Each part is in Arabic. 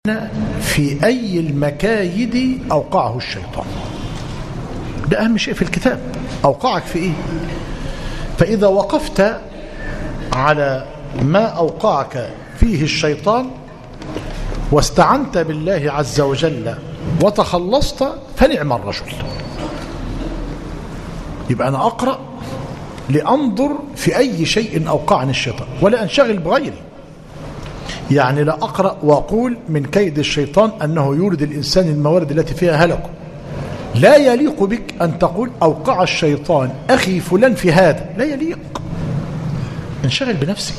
في أي المكايد أوقعه الشيطان. ده أهم شيء في الكتاب، أوقعك في إيه؟ فإذا وقفت على ما أوقعك فيه الشيطان واستعنت بالله عز وجل وتخلصت فنعم الرجل. يبقى أنا أقرأ لأنظر في أي شيء أوقعني الشيطان ولا أنشغل بغيري. يعني لا أقرأ وأقول من كيد الشيطان أنه يورد الإنسان الموارد التي فيها هلكه. لا يليق بك أن تقول أوقع الشيطان أخي فلان في هذا، لا يليق. انشغل بنفسك.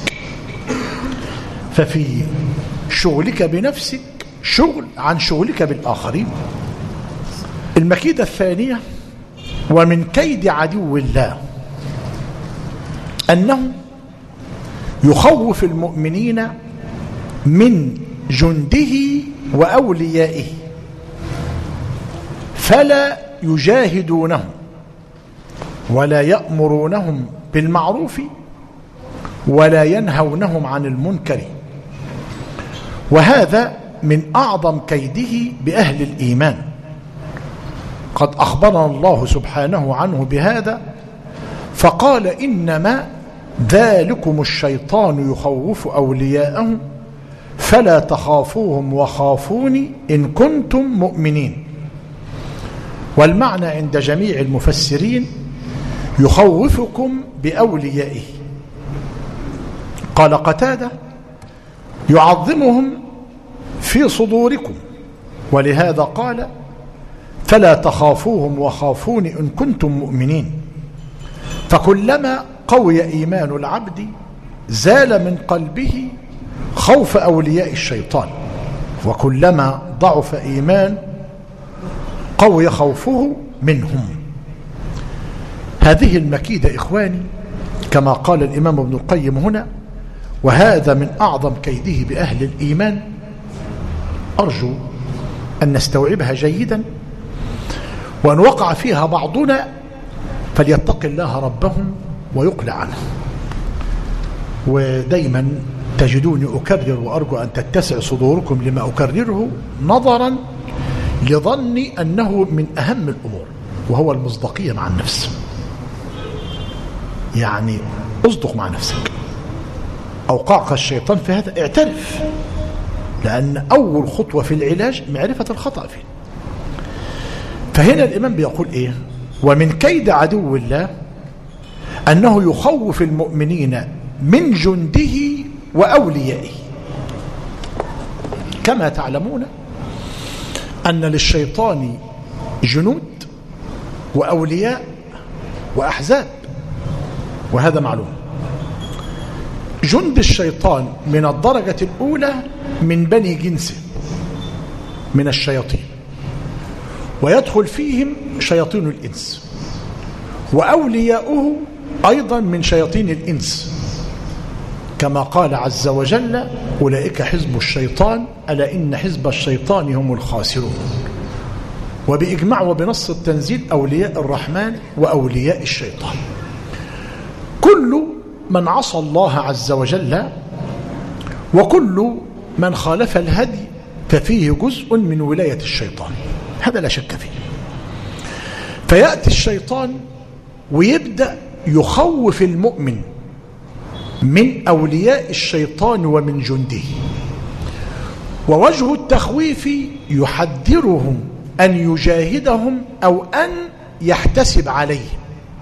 ففي شغلك بنفسك شغل عن شغلك بالآخرين. المكيدة الثانية ومن كيد عدو الله أنه يخوف المؤمنين من جنده وأوليائه فلا يجاهدونهم ولا يأمرونهم بالمعروف ولا ينهونهم عن المنكر، وهذا من أعظم كيده بأهل الإيمان. قد أخبرنا الله سبحانه عنه بهذا فقال إنما ذلكم الشيطان يخوف أولياءه فلا تخافوهم وخافوني إن كنتم مؤمنين. والمعنى عند جميع المفسرين يخوفكم بأوليائه. قال قتادة يعظمهم في صدوركم، ولهذا قال فلا تخافوهم وخافوني إن كنتم مؤمنين. فكلما قوي إيمان العبد زال من قلبه خوف أولياء الشيطان، وكلما ضعف إيمان قوي خوفه منهم. هذه المكيدة إخواني كما قال الإمام ابن القيم هنا، وهذا من أعظم كيده بأهل الإيمان. أرجو أن نستوعبها جيدا، وأن وقع فيها بعضنا فليتق الله ربهم ويقلع عنه. ودايما تجدوني أكرر وأرجو أن تتسع صدوركم لما أكرره نظرا لظني أنه من أهم الأمور، وهو المصداقية مع النفس. يعني اصدق مع نفسك. أوقعك الشيطان في هذا اعترف، لأن أول خطوة في العلاج معرفة الخطأ فيه. فهنا الإمام بيقول إيه؟ ومن كيد عدو الله أنه يخوف المؤمنين من جنده وأوليائه. كما تعلمون أن للشيطان جنود وأولياء وأحزاب، وهذا معلوم. جند الشيطان من الدرجة الأولى من بني جنسه من الشياطين، ويدخل فيهم شياطين الإنس، وأولياؤه أيضا من شياطين الإنس، كما قال عز وجل أولئك حزب الشيطان ألا إن حزب الشيطان هم الخاسرون. وبإجماع وبنص التنزيل أولياء الرحمن وأولياء الشيطان. كل من عصى الله عز وجل وكل من خالف الهدي ففيه جزء من ولاية الشيطان، هذا لا شك فيه. فيأتي الشيطان ويبدأ يخوف المؤمن من أولياء الشيطان ومن جنده، ووجه التخويف يحذرهم أن يجاهدهم أو أن يحتسب عليهم.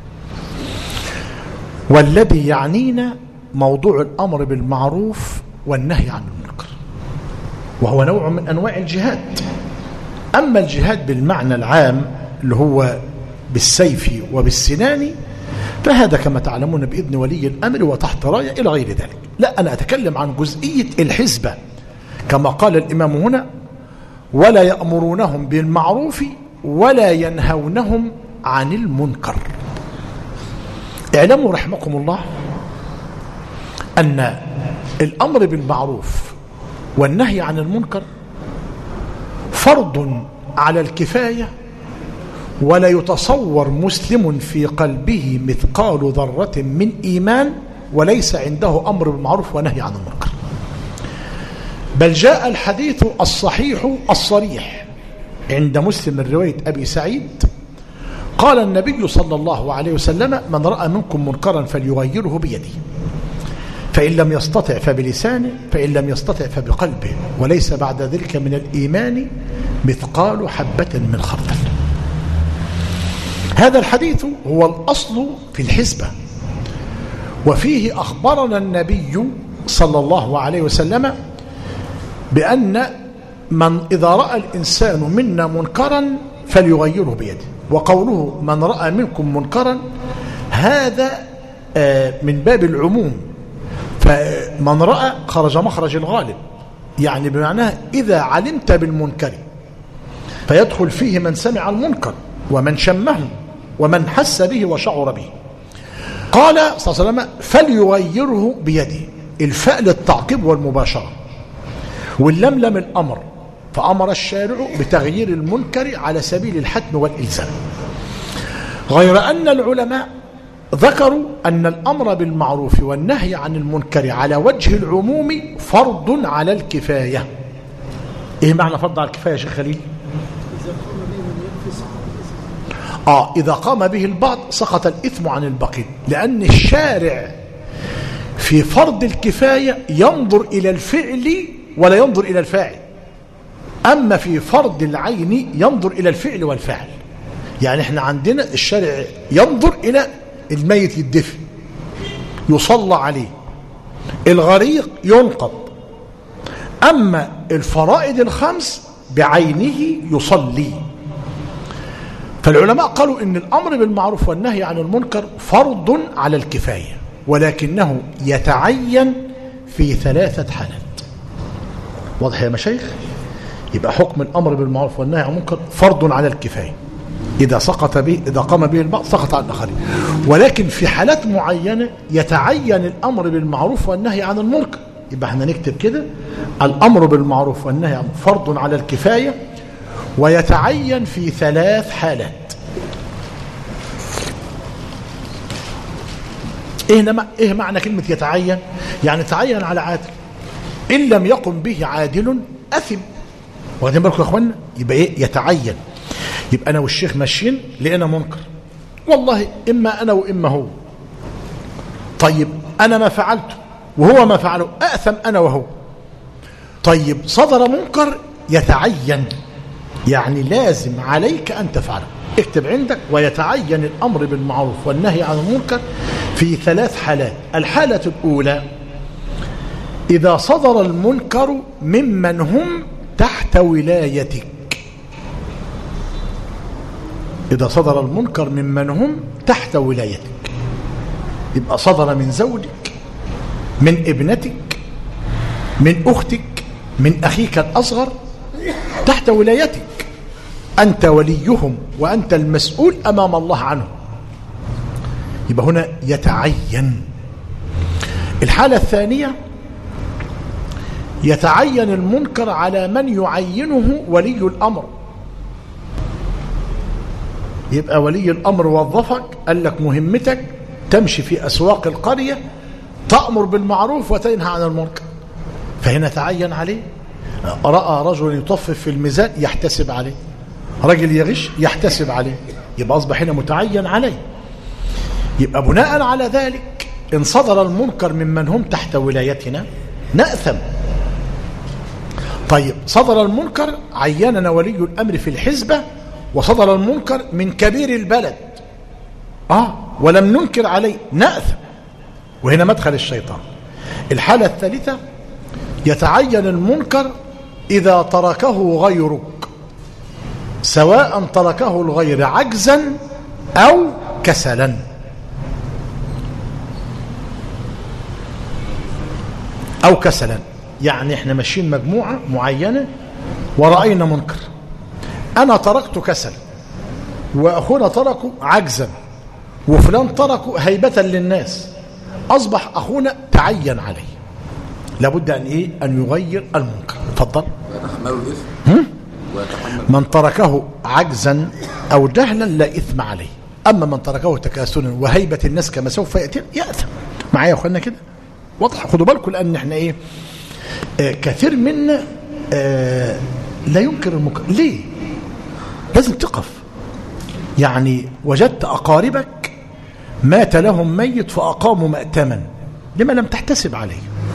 والذي يعنينا موضوع الأمر بالمعروف والنهي عن المنكر، وهو نوع من أنواع الجهاد. أما الجهاد بالمعنى العام اللي هو بالسيف وبالسنان فهذا كما تعلمون بإذن ولي الأمر وتحت راية إلى غير ذلك. لا، أنا أتكلم عن جزئية الحزبة كما قال الإمام هنا ولا يأمرونهم بالمعروف ولا ينهونهم عن المنكر. اعلموا رحمكم الله أن الأمر بالمعروف والنهي عن المنكر فرض على الكفاية، ولا يتصور مسلم في قلبه مثقال ذرة من إيمان وليس عنده أمر بالمعروف ونهي عن المنكر. بل جاء الحديث الصحيح الصريح عند مسلم من رواية أبي سعيد قال النبي صلى الله عليه وسلم: من رأى منكم منكرا فليغيره بيده، فإن لم يستطع فبلسانه، فإن لم يستطع فبقلبه، وليس بعد ذلك من الإيمان مثقال حبة من خردل. هذا الحديث هو الأصل في الحسبة، وفيه أخبرنا النبي صلى الله عليه وسلم بأن من إذا رأى الإنسان منا منكرا فليغيره بيده. وقوله من رأى منكم منكرا هذا من باب العموم، فمن رأى خرج مخرج الغالب، يعني بمعناه إذا علمت بالمنكر فيدخل فيه من سمع المنكر ومن شمه ومن حس به وشعر به. قال صلى الله عليه وسلم: فليغيره بيده. الفاء للتعقيب والمباشرة، واللملم الأمر، فأمر الشارع بتغيير المنكر على سبيل الحتم والإلزام. غير أن العلماء ذكروا أن الأمر بالمعروف والنهي عن المنكر على وجه العموم فرض على الكفاية. إيه معنى فرض على الكفاية يا شيخ خليل؟ إذا قام به البعض سقط الإثم عن الباقين، لأن الشارع في فرض الكفاية ينظر إلى الفعل ولا ينظر إلى الفاعل، أما في فرض العين ينظر إلى الفعل والفاعل. يعني احنا عندنا الشارع ينظر إلى الميت يدفن، يصلى عليه، الغريق ينقض، أما الفرائض الخمس بعينه يصلي. فالعلماء قالوا إن الأمر بالمعروف والنهي عن المنكر فرض على الكفاية، ولكنه يتعين في 3 حالات. واضح يا مشايخ؟ يبقى حكم الأمر بالمعروف والنهي عن المنكر فرض على الكفاية، إذا قام به البعض سقط عن الآخرين. ولكن في حالات معينة يتعين الأمر بالمعروف والنهي عن المنكر. يبقى احنا نكتب كده: الأمر بالمعروف والنهي عن فرض على الكفاية ويتعين في 3 حالات. إيه معنى كلمة يتعين؟ يعني تعين على عادل، إن لم يقم به عادل أثم. واخدين بالكم يا اخوانا؟ يبقى ايه يتعين؟ يبقى انا والشيخ ماشيين لقينا منكر، والله اما انا واما هو. طيب انا ما فعلته وهو ما فعله، اثم انا وهو. طيب صدر منكر يتعين، يعني لازم عليك ان تفعله. اكتب عندك: ويتعين الامر بالمعروف والنهي عن المنكر في 3 حالات. الحالة الاولى اذا صدر المنكر ممن هم تحت ولايتك. إذا صدر المنكر ممن هم تحت ولايتك، يبقى صدر من زوجك، من ابنتك، من أختك، من أخيك الأصغر، تحت ولايتك، أنت وليهم وأنت المسؤول أمام الله عنه. يبقى هنا يتعين. الحالة الثانية يتعين المنكر على من يعينه ولي الأمر. يبقى ولي الأمر وظفك، قال لك مهمتك تمشي في أسواق القرية تأمر بالمعروف وتنهى عن المنكر، فهنا تعين عليه. رأى رجل يطفف في الميزان يحتسب عليه، رجل يغش يحتسب عليه، يبقى أصبح هنا متعين عليه. يبقى بناء على ذلك إن صدر المنكر ممن هم تحت ولايتنا نأثم. طيب صدر المنكر عيننا ولي الأمر في الحزبة، وصدر المنكر من كبير البلد ولم ننكر عليه نأثم، وهنا مدخل الشيطان. الحالة الثالثة يتعين المنكر إذا تركه غيرك، سواء تركه الغير عجزا أو كسلا. يعني احنا ماشيين مجموعة معينة ورأينا منكر، أنا تركت كسل، وأخونا تركه عجزا، وفلان تركه هيبة للناس، أصبح أخونا تعين عليه، لابد أن يغير المنكر. تفضل. من تركه عجزا أو جهلا لا إثم عليه، أما من تركه تكاسلا وهيبة الناس كما سوف يأتي يأثم. معايا يا أخوانا كده؟ واضح؟ خدوا بالكم، لأن احنا كثير منا لا ينكر المنكر. ليه؟ لازم تقف. يعني وجدت أقاربك مات لهم ميت فأقاموا مأتما، لما لم تحتسب عليه؟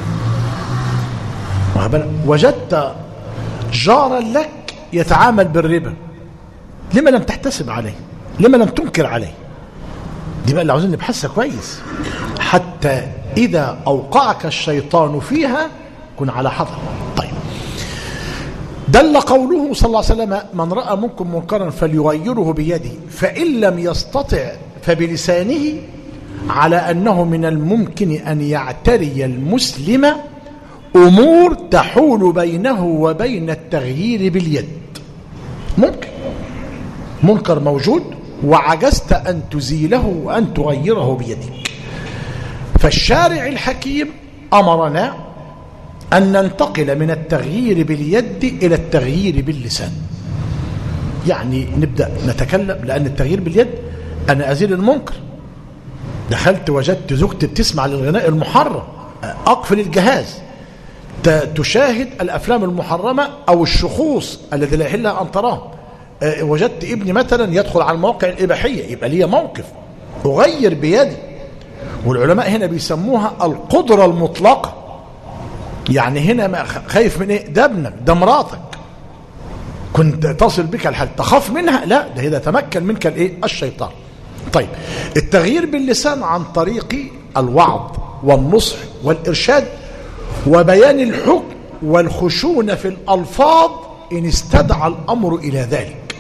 وجدت جارا لك يتعامل بالربا، لما لم تحتسب عليه؟ لما لم تنكر عليه؟ دي بقى اللي عاوزين نبحثها كويس، حتى إذا أوقعك الشيطان فيها كن على حذر. طيب، دل قوله صلى الله عليه وسلم: من رأى منكم منكرا فليغيره بيده فإن لم يستطع فبلسانه، على أنه من الممكن أن يعتري المسلم أمور تحول بينه وبين التغيير باليد. ممكن منكر موجود وعجزت أن تزيله وأن تغيره بيدك، فالشارع الحكيم أمرنا أن ننتقل من التغيير باليد إلى التغيير باللسان. يعني نبدأ نتكلم، لأن التغيير باليد أنا أزيل المنكر. دخلت وجدت زوجتي بتسمع للغناء المحرم، أقفل الجهاز. تشاهد الأفلام المحرمة أو الشخوص الذي لا يحل أن تراه. وجدت ابني مثلا يدخل على المواقع الإباحية، يبقى لي موقف أغير بيدي. والعلماء هنا بيسموها القدرة المطلقة. يعني هنا ما خايف من ايه؟ ده ابنك، ده مراتك، كنت تصل بك الحال تخاف منها؟ لا، ده إذا تمكن منك الايه؟ الشيطان. طيب، التغيير باللسان عن طريق الوعظ والنصح والإرشاد وبيان الحكم والخشونة في الألفاظ إن استدعى الأمر إلى ذلك.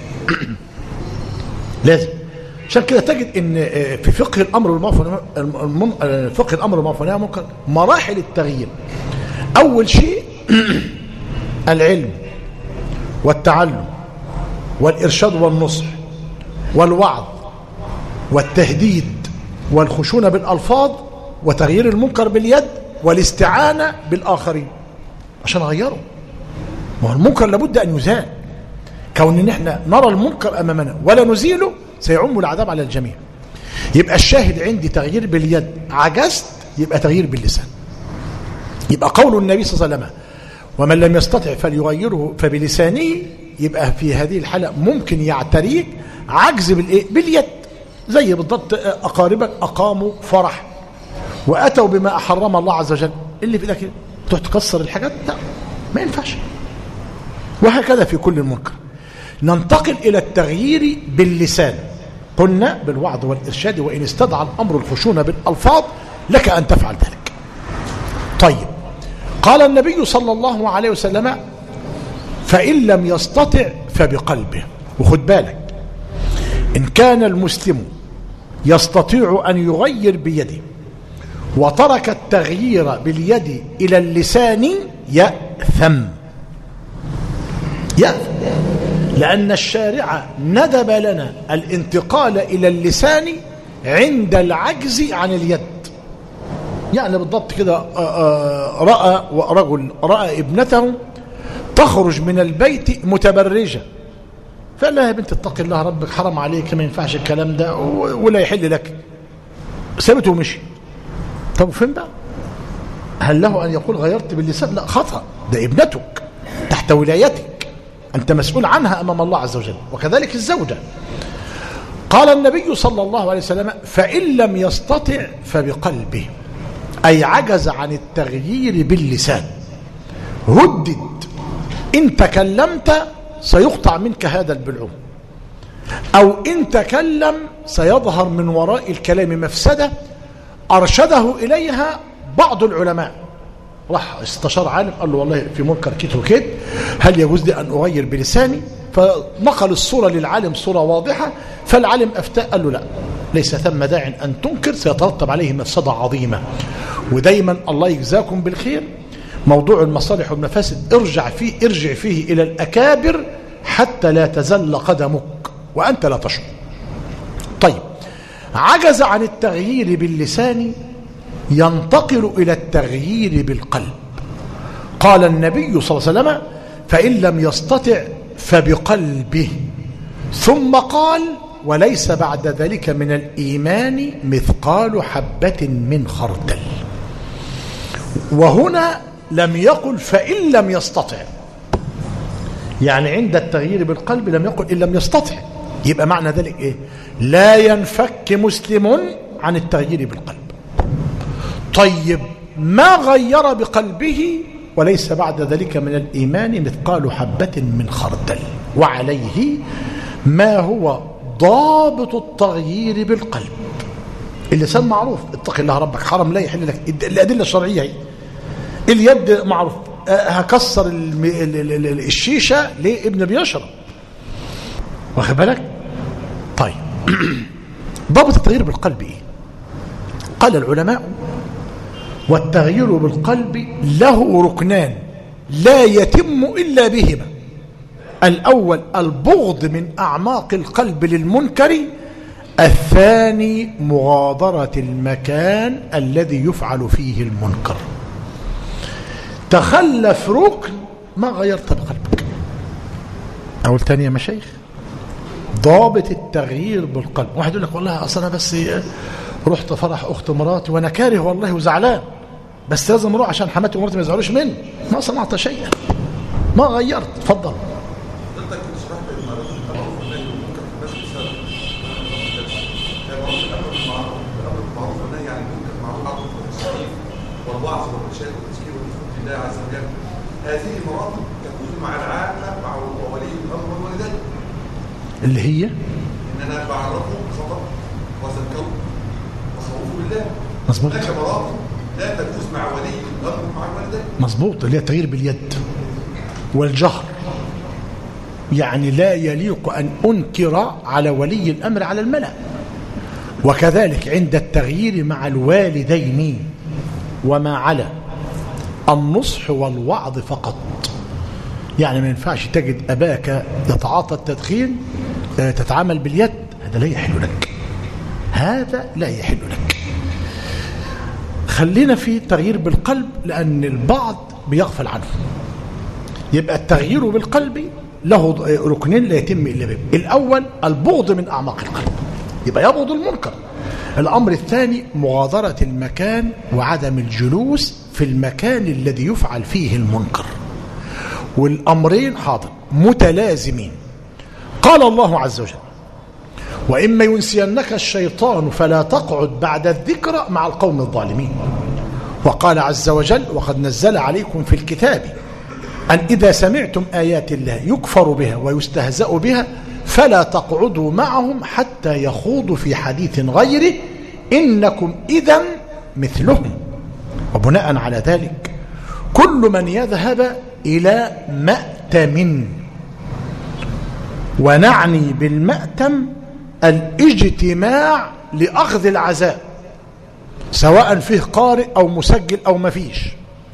لازم. عشان كده تجد إن في فقه الأمر بالمعروف والنهي عن المنكر مراحل التغيير. أول شيء العلم والتعلم والإرشاد والنصح والوعظ والتهديد والخشونة بالألفاظ وتغيير المنكر باليد والاستعانة بالآخرين عشان أغيره. والمنكر لابد أن يزال. كون ان احنا نرى المنكر امامنا ولا نزيله سيعم العذاب على الجميع. يبقى الشاهد عندي تغيير باليد، عجزت يبقى تغيير باللسان. يبقى قول النبي صلى الله عليه وسلم: ومن لم يستطع فليغيره فبلسانه، يبقى في هذه الحالة ممكن يعتريك عجز بالايه؟ باليد. زي بالضبط اقاربك اقاموا فرح واتوا بما حرم الله عز وجل، اللي في ايدك تروح تكسر الحاجات؟ لا، ما ينفعش. وهكذا في كل المنكر. ننتقل إلى التغيير باللسان، قلنا بالوعظ والإرشاد وإن استدعى الأمر الخشونة بالألفاظ لك أن تفعل ذلك. طيب، قال النبي صلى الله عليه وسلم: فإن لم يستطع فبقلبه. وخد بالك، إن كان المسلم يستطيع أن يغير بيده وترك التغيير باليد إلى اللسان يأثم، لأن الشارع ندب لنا الانتقال إلى اللسان عند العجز عن اليد. يعني بالضبط كده، رجل رأى ابنته تخرج من البيت متبرجة، فقال لها: يا بنت اتقي الله ربك، حرام عليك، ما ينفعش الكلام ده ولا يحل لك. سابته ومشي. طب فين بقى؟ هل له أن يقول غيرت باللسان؟ لا، خطأ. ده ابنتك تحت ولايتك، أنت مسؤول عنها أمام الله عز وجل، وكذلك الزوجة. قال النبي صلى الله عليه وسلم: فإن لم يستطع فبقلبه، أي عجز عن التغيير باللسان. هدد إن تكلمت سيقطع منك هذا البلعوم، أو إن تكلم سيظهر من وراء الكلام مفسدة أرشده إليها بعض العلماء. راح استشار عالم قال له: والله في منكر كيت وكيت، هل يجوز لي أن أغير بلساني؟ فنقل الصورة للعالم صورة واضحة، فالعالم أفتاء قال له: لا، ليس ثم داع أن تنكر، سيترتب عليه مفسدة عظيمة. ودايما الله يجزاكم بالخير، موضوع المصالح والمفاسد ارجع فيه إلى الأكابر حتى لا تزل قدمك وأنت لا تشعر. طيب، عجز عن التغيير باللسان، ينتقل إلى التغيير بالقلب. قال النبي صلى الله عليه وسلم: فإن لم يستطع فبقلبه. ثم قال: وليس بعد ذلك من الإيمان مثقال حبة من خردل. وهنا لم يقل فإن لم يستطع، يعني عند التغيير بالقلب لم يقل إن لم يستطع. يبقى معنى ذلك إيه؟ لا ينفك مسلم عن التغيير بالقلب. طيب ما غير بقلبه وليس بعد ذلك من الإيمان مثقال حبة من خردل، وعليه ما هو ضابط التغيير بالقلب؟ اللسان معروف، اتق الله ربك، حرم لا يحل لك، الأدلة الشرعية هي. اليد معروف، هكسر الشيشة ليه؟ ابن بيشرب، واخد بالك؟ طيب ضابط التغيير بالقلب ايه؟ قال العلماء: والتغيير بالقلب له ركنان لا يتم إلا بهما. الأول البغض من أعماق القلب للمنكر، الثاني مغادرة المكان الذي يفعل فيه المنكر. تخلف ركن ما غيرت بقلبك. أقول تاني يا مشايخ، ضابط التغيير بالقلب. واحد يقول لك والله أصلا بس رحت فرح أخت مراتي وأنا كاره والله وزعلان، بس لازم أروح عشان حماتي ومراتي ما يزعلوش مني، ما صنعت شيئا، ما غيرت. اتفضل. والوعظ والرشاد والتذكير والتفكير بالله عز وجل، هذه المراتب تكون مع العامة مع ولي الأمر والوالدين، اللي هي إن أنا بعرفه خطأ وذكره وخوفه بالله. مظبوط. هناك مراتب لا تجوز مع ولي الأمر مع الوالدين. مظبوط، اللي هي التغيير باليد والجهر. يعني لا يليق أن أنكر على ولي الأمر على الملأ. وكذلك عند التغيير مع الوالدين وما على النصح والوعظ فقط. يعني ما ينفعش تجد أباك يتعاطى التدخين تتعامل باليد، هذا لا يحل لك، هذا لا يحل لك. خلينا في تغيير بالقلب لأن البعض بيغفل عنه. يبقى التغيير بالقلب له ركنين لا يتم إلا به. الأول البغض من أعماق القلب، يبقى يبغض المنكر. الأمر الثاني مغادرة المكان وعدم الجلوس في المكان الذي يفعل فيه المنكر. والأمرين حاضر متلازمين. قال الله عز وجل: وإما ينسينك الشيطان فلا تقعد بعد الذكرى مع القوم الظالمين. وقال عز وجل: وقد نزل عليكم في الكتاب أن إذا سمعتم آيات الله يكفر بها ويستهزأ بها فلا تقعدوا معهم حتى يخوضوا في حديث غيره إنكم إذن مثلهم. وبناء على ذلك كل من يذهب إلى مأتم، ونعني بالمأتم الاجتماع لأخذ العزاء سواء فيه قارئ أو مسجل أو ما فيش،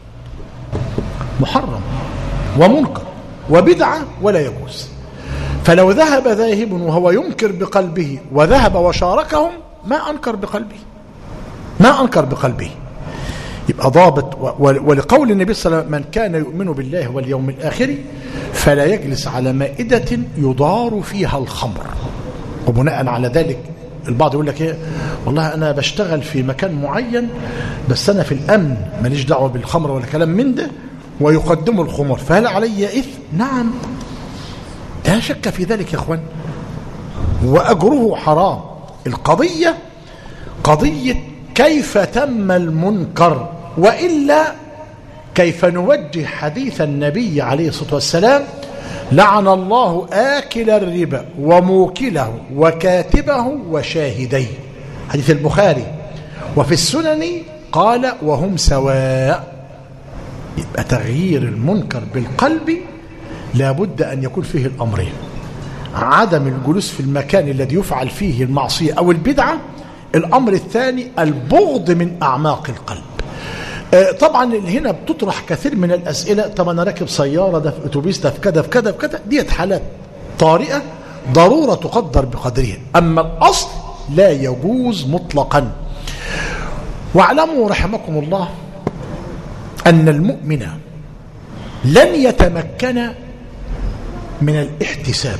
محرم ومنكر وبدعة ولا يجوز. فلو ذهب ذاهب وهو ينكر بقلبه وذهب وشاركهم ما أنكر بقلبه، ما أنكر بقلبه. يبقى ضابط. ولقول النبي صلى الله عليه وسلم: من كان يؤمن بالله واليوم الآخر فلا يجلس على مائدة يضار فيها الخمر. وبناء على ذلك البعض يقول لك ايه، والله أنا بشتغل في مكان معين بس أنا في الأمن ماليش دعوة بالخمر ولا كلام من ده، ويقدموا الخمر، فهل علي إثم؟ نعم، لا شك في ذلك يا اخوان، وأجره حرام. القضية قضية كيف تم المنكر، وإلا كيف نوجه حديث النبي عليه الصلاة والسلام: لعن الله آكل الربا وموكله وكاتبه وشاهديه، حديث البخاري. وفي السنن قال: وهم سواء. يبقى تغيير المنكر بالقلب لابد أن يكون فيه الأمرين: عدم الجلوس في المكان الذي يفعل فيه المعصية أو البدعة. الأمر الثاني البغض من أعماق القلب. طبعا هنا بتطرح كثير من الأسئلة: طب أنا راكب سيارة، ده في أتوبيس، ده في كذا في كذا في كذا. ديت حالات طارئة ضرورة تقدر بقدرها، أما الأصل لا يجوز مطلقا. واعلموا رحمكم الله أن المؤمن لن يتمكن من الاحتساب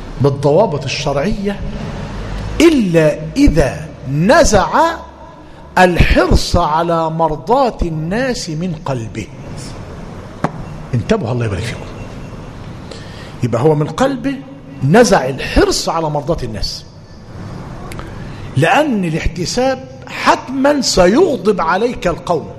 بالضوابط الشرعية إلا إذا نزع الحرص على مرضاة الناس من قلبه. انتبهوا الله يبارك فيكم. يبقى هو من قلبه نزع الحرص على مرضاة الناس، لأن الاحتساب حتما سيغضب عليك القوم،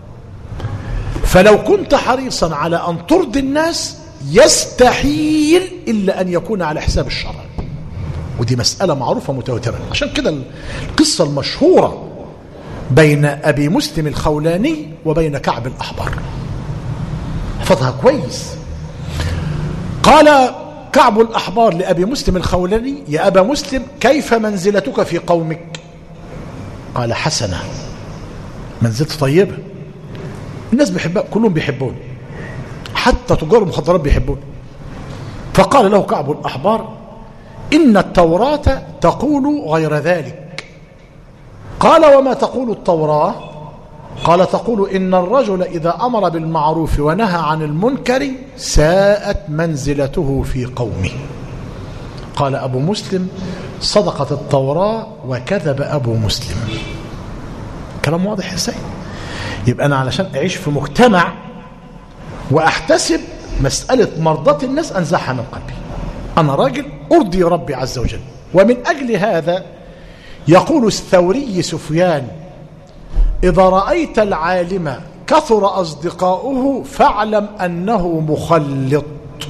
فلو كنت حريصا على أن ترضي الناس يستحيل إلا أن يكون على حساب الشرع، ودي مسألة معروفة متواترة. عشان كده القصة المشهورة بين أبي مسلم الخولاني وبين كعب الأحبار، احفظها كويس. قال كعب الأحبار لأبي مسلم الخولاني: يا أبا مسلم، كيف منزلتك في قومك؟ قال: حسنة، منزلتي طيبة، الناس بيحبها، كلهم بيحبون، حتى تجار المخدرات بيحبون. فقال له كعب الأحبار: إن التوراة تقول غير ذلك. قال: وما تقول التوراة؟ قال: تقول إن الرجل إذا أمر بالمعروف ونهى عن المنكر ساءت منزلته في قومه. قال أبو مسلم: صدقت التوراة وكذب أبو مسلم. كلام واضح يا سيد. يبقى أنا علشان أعيش في مجتمع وأحتسب مسألة مرضاة الناس أنزعها من قلبي، أنا راجل أرضي ربي عز وجل. ومن أجل هذا يقول الثوري سفيان: إذا رأيت العالم كثر أصدقاؤه فاعلم أنه مخلط،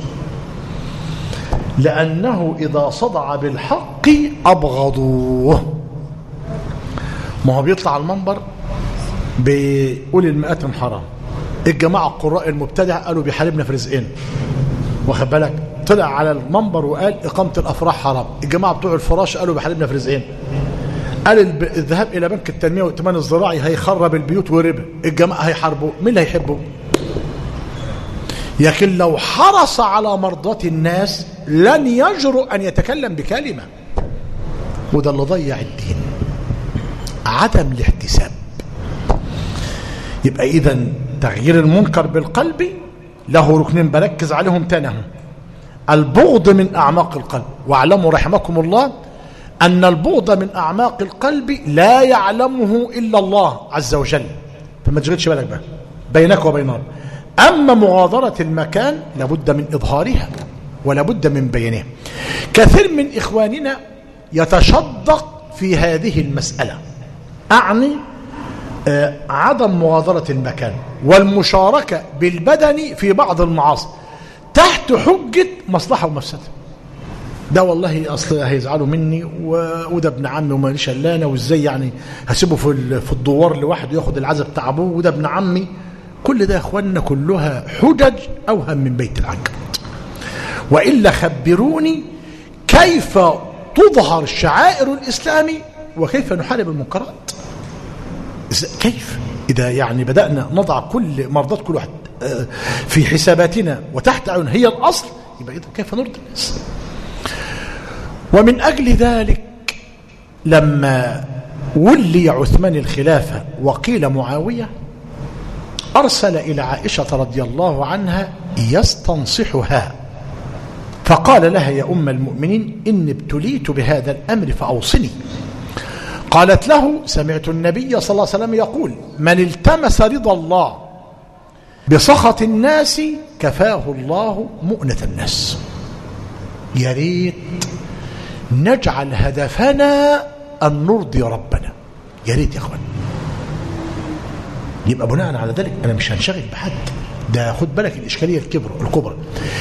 لأنه إذا صدع بالحق أبغضوه. ما هو بيطلع على المنبر بيقول المآتم حرام، الجماعة القراء المبتدع قالوا بيحاربنا في رزقنا، واخد بالك؟ طلع على المنبر وقال إقامة الأفراح حرام، الجماعة بتوع الفراش قالوا بيحاربنا في رزقنا، قال الذهاب إلى بنك التنمية والائتمان الزراعي هيخرب البيوت وربا، الجماعة هيحاربوا، مين اللي هيحبه؟ لكن لو حرص على مرضاة الناس لن يجرؤ أن يتكلم بكلمة، وده اللي ضيع الدين، عدم الاحتساب. يبقى إذن تغيير المنكر بالقلب له ركنين بركز عليهم تاني. البغض من أعماق القلب، واعلموا رحمكم الله أن البغض من أعماق القلب لا يعلمه إلا الله عز وجل، فما تشغلش بالك بقى بينك وبينه. أما مغادرة المكان لابد من إظهارها ولابد من بيانها. كثير من إخواننا يتشدق في هذه المسألة، أعني عدم مغادرة المكان والمشاركة بالبدن في بعض المعاصي تحت حجة مصلحة ومفسدة. ده والله أصل هيزعلوا مني وده ابن عمي وماليش الا انا، وازاي يعني هسيبه في الدوار لوحده ياخد العزة بتاع ابوه، وده ابن عمي. كل ده يا اخواننا كلها حجج اوهم من بيت العنكبوت. والا خبروني كيف تظهر شعائر الاسلام وكيف نحارب المنكرات؟ كيف اذا يعني بدانا نضع كل مرضات كل واحد في حساباتنا وتحت عيون هي الاصل، يبقى اذا كيف نرضي الناس؟ ومن أجل ذلك لما ولي عثمان الخلافة وقيل معاوية أرسل إلى عائشة رضي الله عنها يستنصحها، فقال لها: يا أم المؤمنين، إني ابتليت بهذا الأمر فأوصني. قالت له: سمعت النبي صلى الله عليه وسلم يقول: من التمس رضا الله بسخط الناس كفاه الله مؤنة الناس. يا ريت نجعل هدفنا أن نرضي ربنا، يا ريت يا اخوان. يبقى بناء على ذلك أنا مش هنشغل بحد، ده خد بالك الإشكالية الكبرى.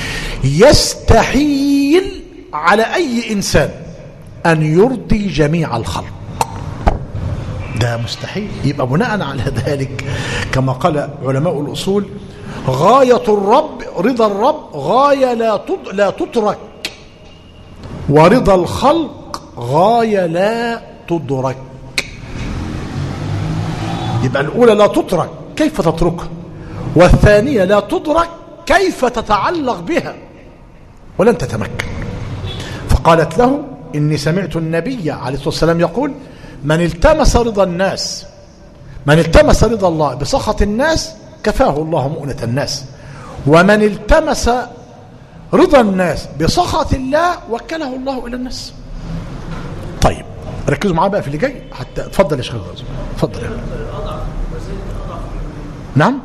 يستحيل على أي إنسان أن يرضي جميع الخلق، ده مستحيل. يبقى بناء على ذلك كما قال علماء الأصول: غاية الرب رضا الرب غاية لا تترك، ورضا الخلق غاية لا تدرك. يبقى الأولى لا تترك، كيف تتركها؟ والثانية لا تدرك، كيف تتعلق بها؟ ولن تتمكن. فقالت له: إني سمعت النبي عليه الصلاة والسلام يقول: من التمس رضا الناس، من التمس رضا الله بسخط الناس كفاه الله مؤنة الناس، ومن التمس رضا الناس بسخط الله وكله الله إلى الناس. طيب، ركزوا معاه بقى في اللي جاي حتى. اتفضل يا شيخ غازي، اتفضل يا نعم.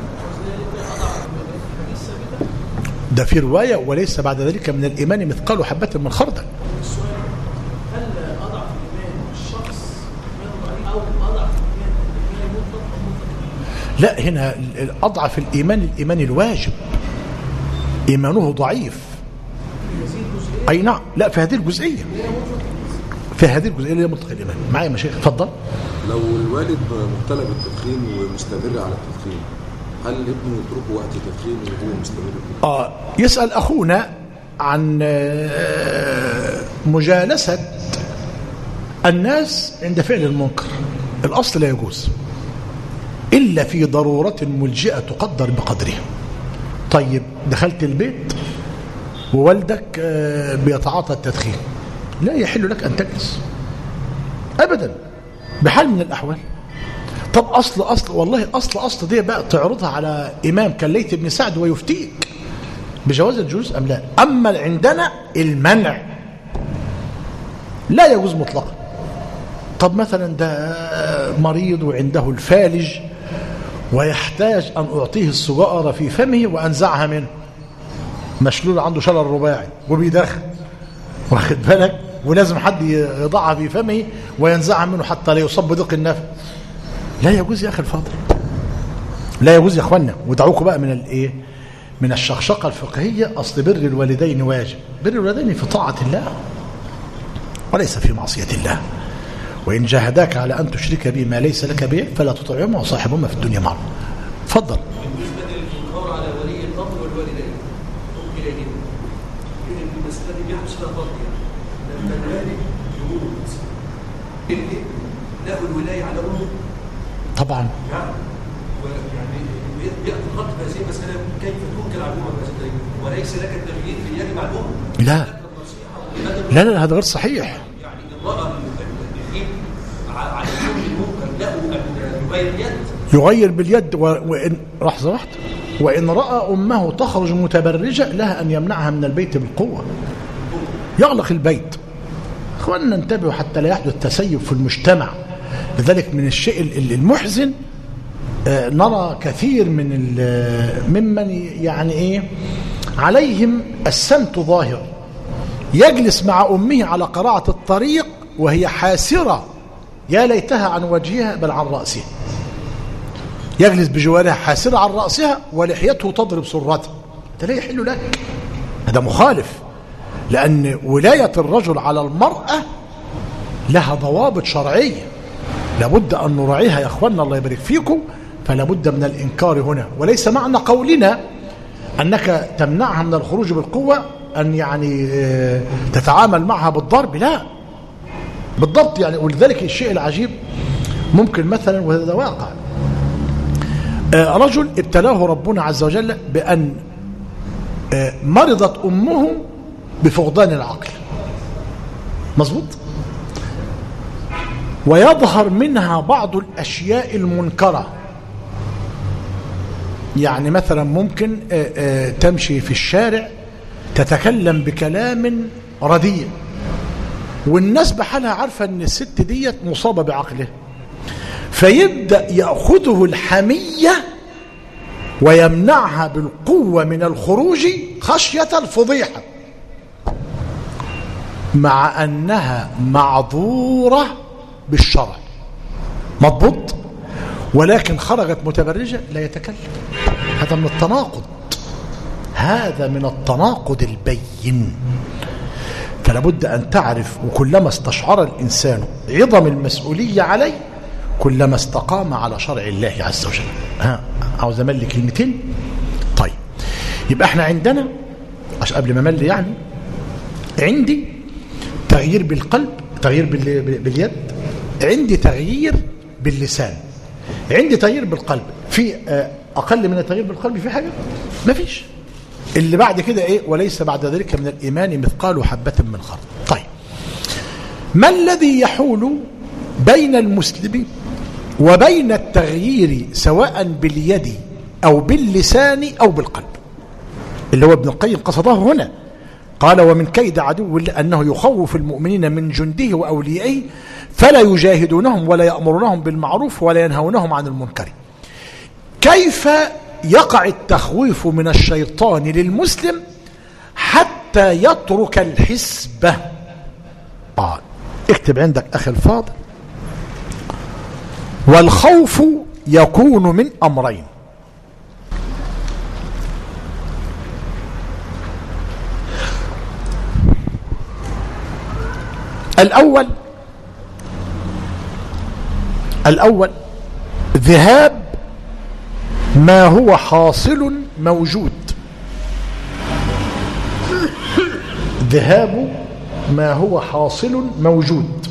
ده في رواية وليس بعد ذلك من الإيمان مثقال حبة من خردل. هل أضعف الإيمان الشخص أو أضعف الإيمان المطلق أو مطلق؟ لا، هنا أضعف الإيمان الإيمان الواجب، إيمانه ضعيف. أي نعم. لا، في هذه الجزئية، في هذه الجزئية اللي هي مطلق الإيمان. معايا يا مشايخ؟ اتفضل. لو الوالد مبتلى بالتدخين ومستمر على التدخين، هل ابنه يتركه وقت التدخين وهو مستمر؟ يسأل أخونا عن مجالسة الناس عند فعل المنكر. الأصل لا يجوز إلا في ضرورة ملجئة تقدر بقدرها. طيب دخلت البيت ووالدك بيتعاطى التدخين، لا يحل لك أن تجلس أبدا بحال من الأحوال. طب أصل والله أصل دي بقى تعرضها على إمام كالليث بن سعد ويفتيك بجواز الجلوس أم لا. أما عندنا المنع لا يجوز مطلقا. طب مثلا ده مريض وعنده الفالج ويحتاج أن أعطيه السجارة في فمه وأنزعها منه، مشلول عنده شلل رباعي وبيدخن، واخد بالك، ولازم حد يضعها في فمه وينزعها منه حتى لا يصاب بضيق النفس. لا يجوز يا أخي الفاضل، لا يجوز يا أخوانا. ودعوكم بقى من الإيه، من الشقشقة الفقهية. أصل بر الوالدين واجب. بر الوالدين في طاعة الله وليس في معصية الله. وإن جاهداك على أن تشرك بي ما ليس لك به فلا تطعهما وصاحبهما في الدنيا معروف. اتفضل. بالنسبة للإنكار على ولي الأمر والوالدين ممكن يجب المسألة دي بيحدث فيها فرق، لما الوالد يموت الابن له الولاية على أمه طبعا يعني يأخذ خط هذه المسألة كيف تنكر على الأمة وليس لك التغيير في يد مع الأمة. لا هذا غير صحيح. يعني إن رأى الابن على الأم المنكر له أن يغير اليد، يغير باليد. وإن لحظة واحدة، وإن رأى أمه تخرج متبرجة لها أن يمنعها من البيت بالقوة، يغلق البيت. أخواننا انتبهوا حتى لا يحدث تسيب في المجتمع. لذلك من الشيء المحزن نرى كثير ممن يعني ايه عليهم السمت ظاهر، يجلس مع أمه على قراعة الطريق وهي حاسرة يا ليتها عن وجهها بل عن رأسها، يجلس بجوارها حاسرة عن رأسها ولحيته تضرب سرتها. ده لا يحل لك، هذا مخالف. لأن ولاية الرجل على المرأة لها ضوابط شرعية لابد أن نراعيها يا أخوانا، الله يبارك فيكم. فلا بد من الإنكار هنا، وليس معنى قولنا أنك تمنعها من الخروج بالقوة أن يعني تتعامل معها بالضرب، لا بالضبط يعني. ولذلك الشيء العجيب ممكن مثلا، وهذا واقع، رجل ابتلاه ربنا عز وجل بأن مرضت أمه بفقدان العقل، مظبوط، ويظهر منها بعض الأشياء المنكرة. يعني مثلا ممكن تمشي في الشارع تتكلم بكلام رديء والناس بحالها عارفة أن الست ديت مصابة بعقله، فيبدأ يأخذه الحمية ويمنعها بالقوة من الخروج خشية الفضيحة، مع أنها معذورة بالشرع، مضبوط، ولكن خرجت متبرجة لا يتكلم. هذا من التناقض، هذا من التناقض البين. فلا بد أن تعرف، وكلما استشعر الإنسان عظم المسؤولية عليه كلما استقام على شرع الله عز وجل. عاوز أملي كلمتين. طيب يبقى احنا عندنا، عشان قبل ما أملي يعني، عندي تغيير بالقلب، تغيير باليد، عندي تغيير باللسان، عندي تغيير بالقلب. في أقل من التغيير بالقلب في حاجة؟ ما فيش. اللي بعد كده إيه؟ وليس بعد ذلك من الإيمان مثقال حبة من خردل. طيب ما الذي يحول بين المسلم وبين التغيير سواء باليد أو باللسان أو بالقلب؟ اللي هو ابن القيم قصده هنا، قال ومن كيد عدو أنه يخوف المؤمنين من جنده وأوليائه فلا يجاهدونهم ولا يأمرونهم بالمعروف ولا ينهونهم عن المنكر. كيف يقع التخويف من الشيطان للمسلم حتى يترك الحسبة؟ اكتب عندك أخي الفاضل: والخوف يكون من أمرين: الأول ذهاب ما هو حاصل موجود، ذهاب ما هو حاصل موجود.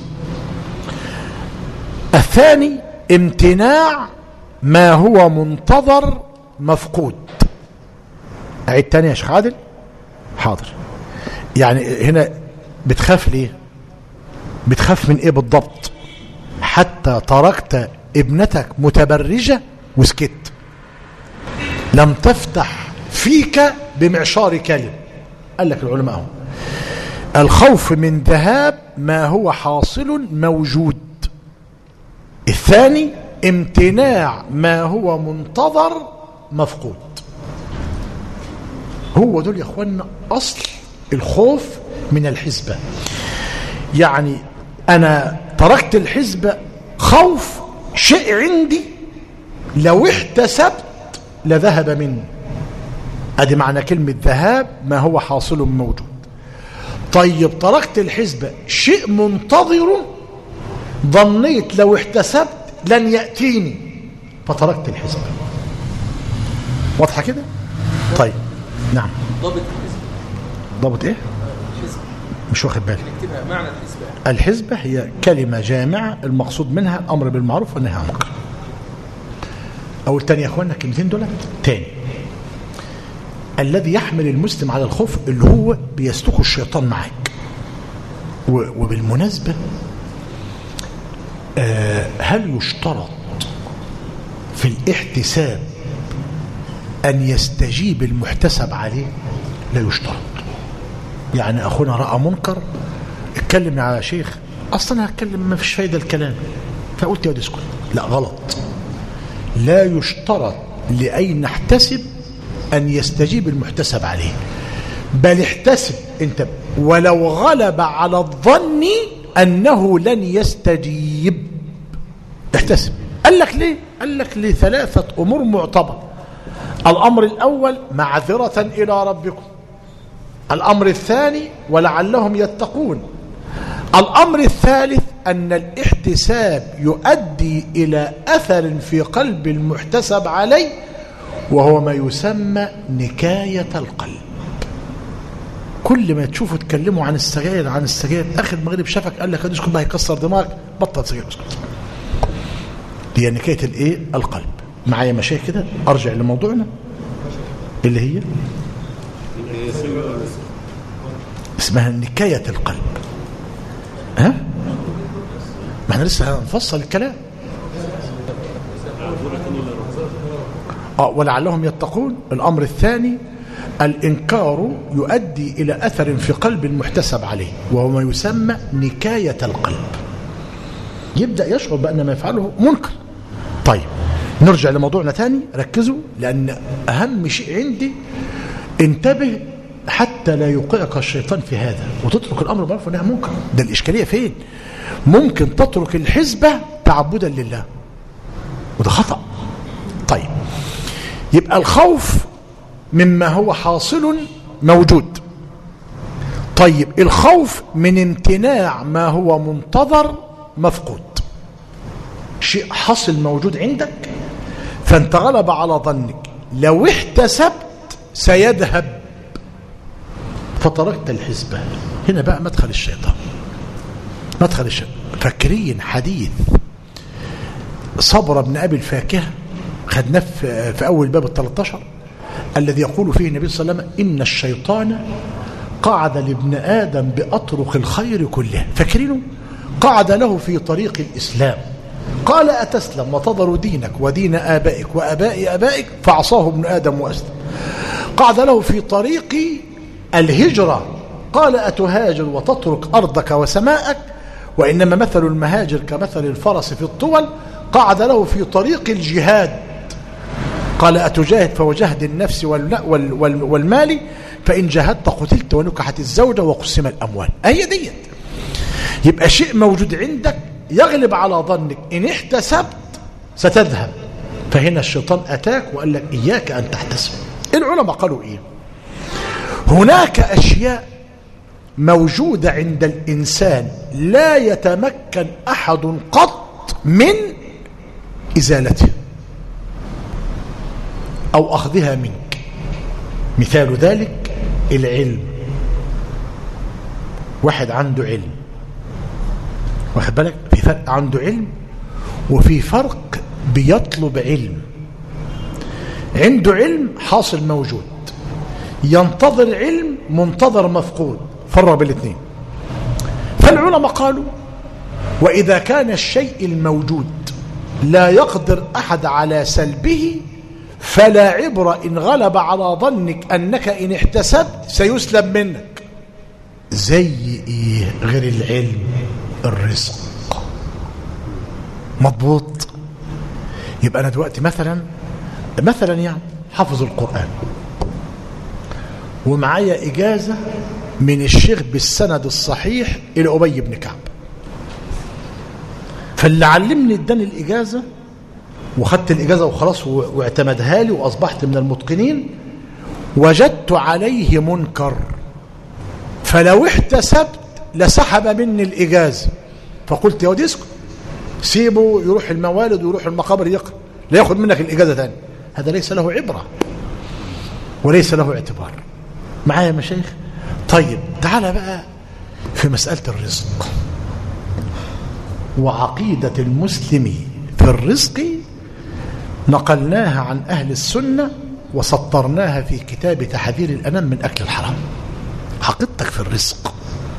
الثاني امتناع ما هو منتظر مفقود. أعيد تاني يا شيخ عادل؟ حاضر. يعني هنا بتخاف ليه؟ بتخاف من ايه بالضبط؟ حتى تركت ابنتك متبرجة وسكت، لم تفتح فيك بمعشار كلمة. قال لك العلماء هم الخوف من ذهاب ما هو حاصل موجود، الثاني امتناع ما هو منتظر مفقود. هو دول يا اخوانا اصل الخوف من الحسبة. يعني انا تركت الحسبة خوف شيء عندي لو احتسبت لذهب مني. ادي معنى كلمة ذهاب ما هو حاصل موجود. طيب تركت الحسبة شيء منتظره ظنيت لو احتسبت لن يأتيني فتركت الحسبة. واضحة كده؟ طيب نعم. ضابط الحسبة ضابط ايه؟ الحسبة مش واخد بالي. نكتبها معنى الحسبة. الحسبة هي كلمة جامعة المقصود منها الأمر بالمعروف والنهي عن المنكر. أول تاني يا أخوانا كلمتين دول تاني. الذي يحمل المسلم على الخوف اللي هو بيسلكه الشيطان معك. وبالمناسبة هل يشترط في الاحتساب أن يستجيب المحتسب عليه؟ لا يشترط. يعني أخونا رأى منكر اتكلم يا شيخ، أصلا هتكلم ما فيش فايدة الكلام، فقلت يا اسكت. لا غلط. لا يشترط لأي نحتسب أن يستجيب المحتسب عليه، بل احتسب أنت ولو غلب على الظن أنه لن يستجيب. احتسب. قال لك ليه؟ قال لك لثلاثة أمور معتبر. الأمر الأول معذرة إلى ربكم، الأمر الثاني ولعلهم يتقون، الأمر الثالث أن الاحتساب يؤدي إلى أثر في قلب المحتسب عليه وهو ما يسمى نكاية القلب. كل ما تشوفوا تكلموا عن السجاير عن السجاير، آخر المغرب شافك قال لك هدوش كلها هيكسر دماغك، بطل سجاير اسكت. هي نكاية الايه؟ القلب. معايا مشايخ كده؟ أرجع لموضوعنا اللي هي اسمها نكاية القلب. ها؟ ما احنا لسه هنفصل الكلام. ولعلهم يتقون. الأمر الثاني الإنكار يؤدي إلى أثر في قلب المحتسب عليه وهو ما يسمى نكاية القلب. يبدأ يشعر بأن ما يفعله منكر. طيب نرجع لموضوعنا تاني، ركزوا، لأن أهم شيء عندي انتبه حتى لا يوقعك الشيطان في هذا وتترك الأمر بالمعروف والنهي عن المنكر. ده الإشكالية فين؟ ممكن تترك الحسبة تعبدا لله وده خطأ. طيب يبقى الخوف مما هو حاصل موجود. طيب الخوف من امتناع ما هو منتظر مفقود. شيء حاصل موجود عندك فانت غلب على ظنك لو احتسبت سيذهب فتركت الحسبة. هنا بقى مدخل الشيطان. مدخل الشيطان. فاكرين حديث صبر بن أبي الفاكهة خدناه في أول باب 13 الذي يقول فيه النبي صلى الله عليه وسلم إن الشيطان قعد لابن آدم بأطرق الخير كله. فاكرينه؟ قعد له في طريق الإسلام قال أتسلم وتضر دينك ودين آبائك وآباء آبائك فعصاه ابن آدم وأسلم. قعد له في طريق الهجرة قال أتهاجر وتترك أرضك وسماءك؟ وإنما مثل المهاجر كمثل الفرس في الطول قعد له في طريق الجهاد. قال أتجاهد فوجهد النفس والمال فإن جاهدت قتلت ونكحت الزوجة وقسم الأموال. أهي ديت. يبقى شيء موجود عندك يغلب على ظنك، إن احتسبت ستذهب، فهنا الشيطان أتاك وقال لك إياك أن تحتسب. العلماء قالوا إيه؟ هناك أشياء موجودة عند الإنسان لا يتمكن أحد قط من إزالته أو أخذها منك. مثال ذلك العلم. واحد عنده علم، واخد بالك؟ في فرق عنده علم وفي فرق بيطلب علم. عنده علم حاصل موجود، ينتظر علم منتظر مفقود، فرق بالاثنين. فالعلماء قالوا وإذا كان الشيء الموجود لا يقدر أحد على سلبه فلا عبرة إن غلب على ظنك أنك إن احتسبت سيسلب منك. زي إيه غير العلم؟ الرزق. مضبوط. يبقى أنا دلوقتي مثلا يعني حافظ القرآن ومعايا إجازة من الشيخ بالسند الصحيح إلى أبي بن كعب، فاللي علمني اداني الإجازة وخدت الإجازة وخلاص واعتمدها لي وأصبحت من المتقنين، وجدت عليه منكر، فلو احتسبت لسحب مني الإجازة. فقلت يا ودي اسكت، سيبه يروح الموالد ويروح المقابر يقرأ، لا ياخد منك الإجازة ثاني. هذا ليس له عبرة وليس له اعتبار. معايا يا مشايخ؟ طيب تعال بقى في مسألة الرزق وعقيدة المسلم في الرزق. نقلناها عن أهل السنة وسطرناها في كتاب تحذير الأنام من أكل الحرام. عقيدتك في الرزق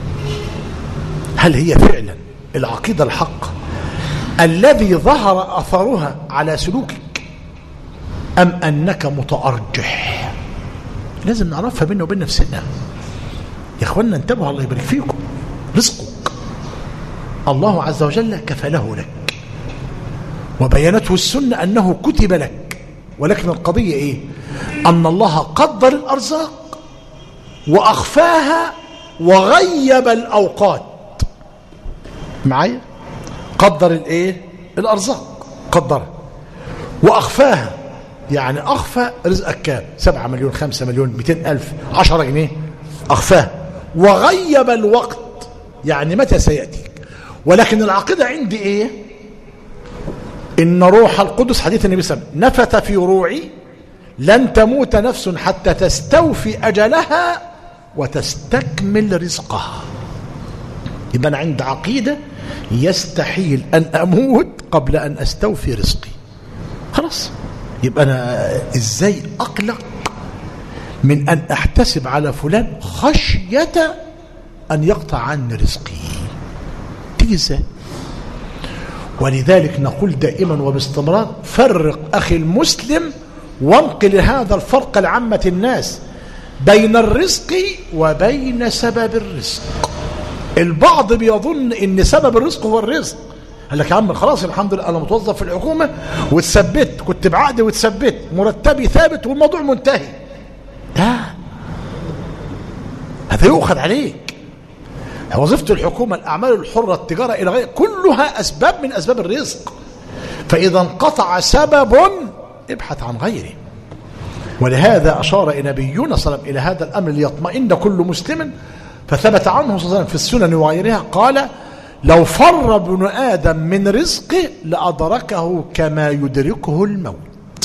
هل هي فعلا العقيدة الحق الذي ظهر أثرها على سلوكك أم أنك متأرجح؟ لازم نعرفها بيننا وبين نفسنا يا إخوانا. انتبهوا، الله يبارك فيكم. رزقك الله عز وجل كفله لك وبينته السنة أنه كتب لك، ولكن القضية إيه؟ أن الله قدر الأرزاق وأخفاها وغيب الأوقات. معايا؟ قدر الإيه؟ الأرزاق قدرها وأخفاها، يعني أخفى رزقك كام؟ 7 مليون، 5 مليون، 200,000، 10 جنيه، أخفاه. وغيب الوقت، يعني متى سيأتيك. ولكن العقيدة عندي إيه؟ إن روح القدس، حديث النبي صلى الله عليه وسلم، نفث في روعي لن تموت نفس حتى تستوفي أجلها وتستكمل رزقها. يبقى أنا عند عقيدة يستحيل أن أموت قبل أن أستوفي رزقي. خلاص. يبقى أنا إزاي أقلق من أن أحتسب على فلان خشية أن يقطع عني رزقي؟ تيجي إزاي؟ ولذلك نقول دائما وباستمرار فرق أخي المسلم وانقل هذا الفرق لعامة الناس بين الرزق وبين سبب الرزق. البعض بيظن ان سبب الرزق هو الرزق. قال لك يا عم خلاص الحمد لله انا متوظف في الحكومه واتثبت، كنت بعقدي واتثبت، مرتبي ثابت والموضوع منتهي. لا، هذا يؤخذ عليك. وظيفه الحكومه، الاعمال الحره، التجاره الى غيره، كلها اسباب من اسباب الرزق. فاذا انقطع سبب ابحث عن غيره. ولهذا اشار نبينا صلى الله عليه وسلم الى هذا الامر ليطمئن كل مسلم، فثبت عنه صلى الله عليه وسلم في السنن وغيرها قال: لو فر ابن آدم من رزقه لأدركه كما يدركه الموت.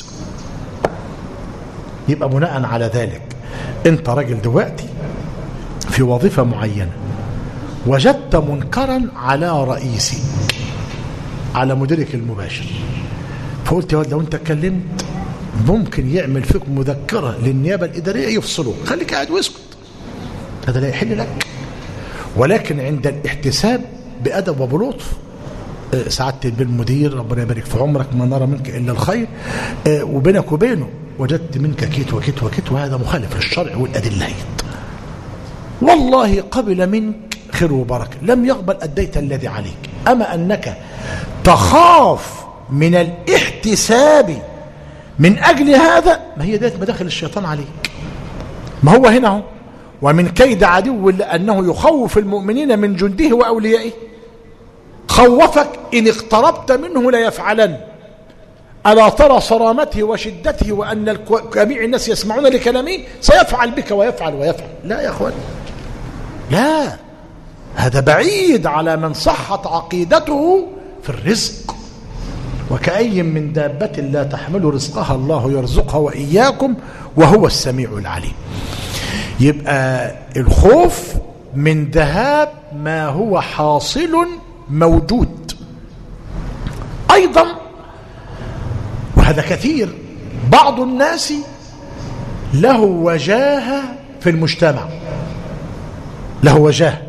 يبقى بناء على ذلك انت راجل دلوقتي في وظيفة معينة وجدت منكرا على رئيسك، على مديرك المباشر، فقلت يا ولد لو انت اتكلمت ممكن يعمل فيك مذكرة للنيابة الإدارية يفصلوك، خليك قاعد واسكت، هذا لا يحل لك. ولكن عند الاحتساب بأدب وبلطف، سعادة بالمدير ربنا يبارك في عمرك ما نرى منك إلا الخير، وبينك وبينه وجدت منك كيت وكيت وكيت وهذا مخالف للشرع والأدلة، والله قبل منك خير وبركة، لم يقبل أديت الذي عليك. أما أنك تخاف من الاحتساب من أجل هذا، ما هي ذات مداخل الشيطان عليك. ما هو هنا هو ومن كيد عدو لأنه يخوف المؤمنين من جنده وأوليائه. خوفك إن اقتربت منه لا يفعلن. ألا ترى صرامته وشدته وأن جميع الناس يسمعون لكلامه؟ سيفعل بك ويفعل ويفعل. لا يا أخوان، لا، هذا بعيد على من صحت عقيدته في الرزق. وكأي من دابة لا تحمل رزقها الله يرزقها وإياكم وهو السميع العليم. يبقى الخوف من ذهاب ما هو حاصل موجود. أيضا وهذا كثير، بعض الناس له وجاهة في المجتمع، له وجاهة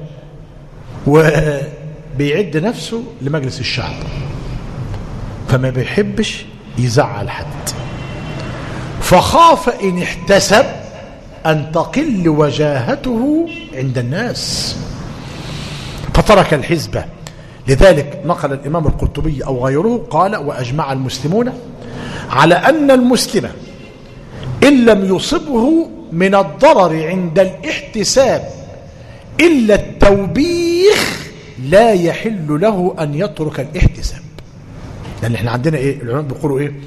وبيعد نفسه لمجلس الشعب، فما بيحبش يزعل حد، فخاف إن احتسب أن تقل وجاهته عند الناس فترك الحزبة. لذلك نقل الإمام القرطبي أو غيره قال: وأجمع المسلمون على أن المسلم إن لم يصبه من الضرر عند الاحتساب إلا التوبيخ لا يحل له أن يترك الاحتساب. لأن احنا عندنا إيه؟ العلماء بيقولوا إيه؟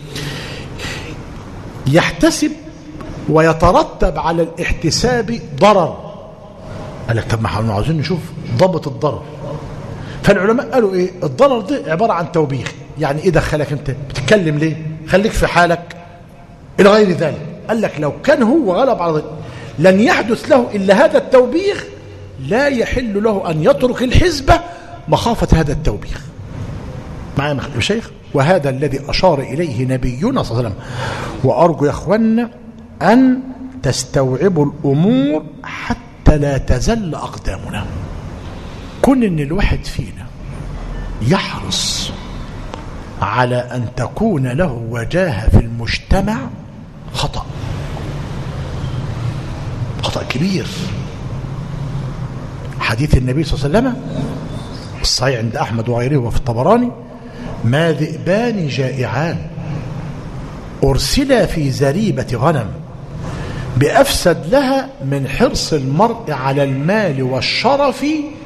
يحتسب ويترتب على الاحتساب ضرر. قال لك طب ما احنا عاوزين نشوف ضبط الضرر. فالعلماء قالوا ايه؟ الضرر ده عبارة عن توبيخ. يعني ايه دخلك انت بتتكلم ليه؟ خليك في حالك الى غير ذلك. قال لك لو كان هو غلب على لن يحدث له الا هذا التوبيخ، لا يحل له ان يترك الحزبة مخافة هذا التوبيخ. معايا يا شيخ؟ وهذا الذي اشار اليه نبينا صلى الله عليه وسلم. وارجو يا اخوانا ان تستوعبوا الامور حتى لا تزل اقدامنا. كن ان الواحد فينا يحرص على ان تكون له وجاهة في المجتمع خطأ كبير. حديث النبي صلى الله عليه وسلم الصحيح عند احمد وغيره وفي الطبراني: ما ذئبان جائعان ارسلا في زريبة غنم بأفسد لها من حرص المرء على المال والشرف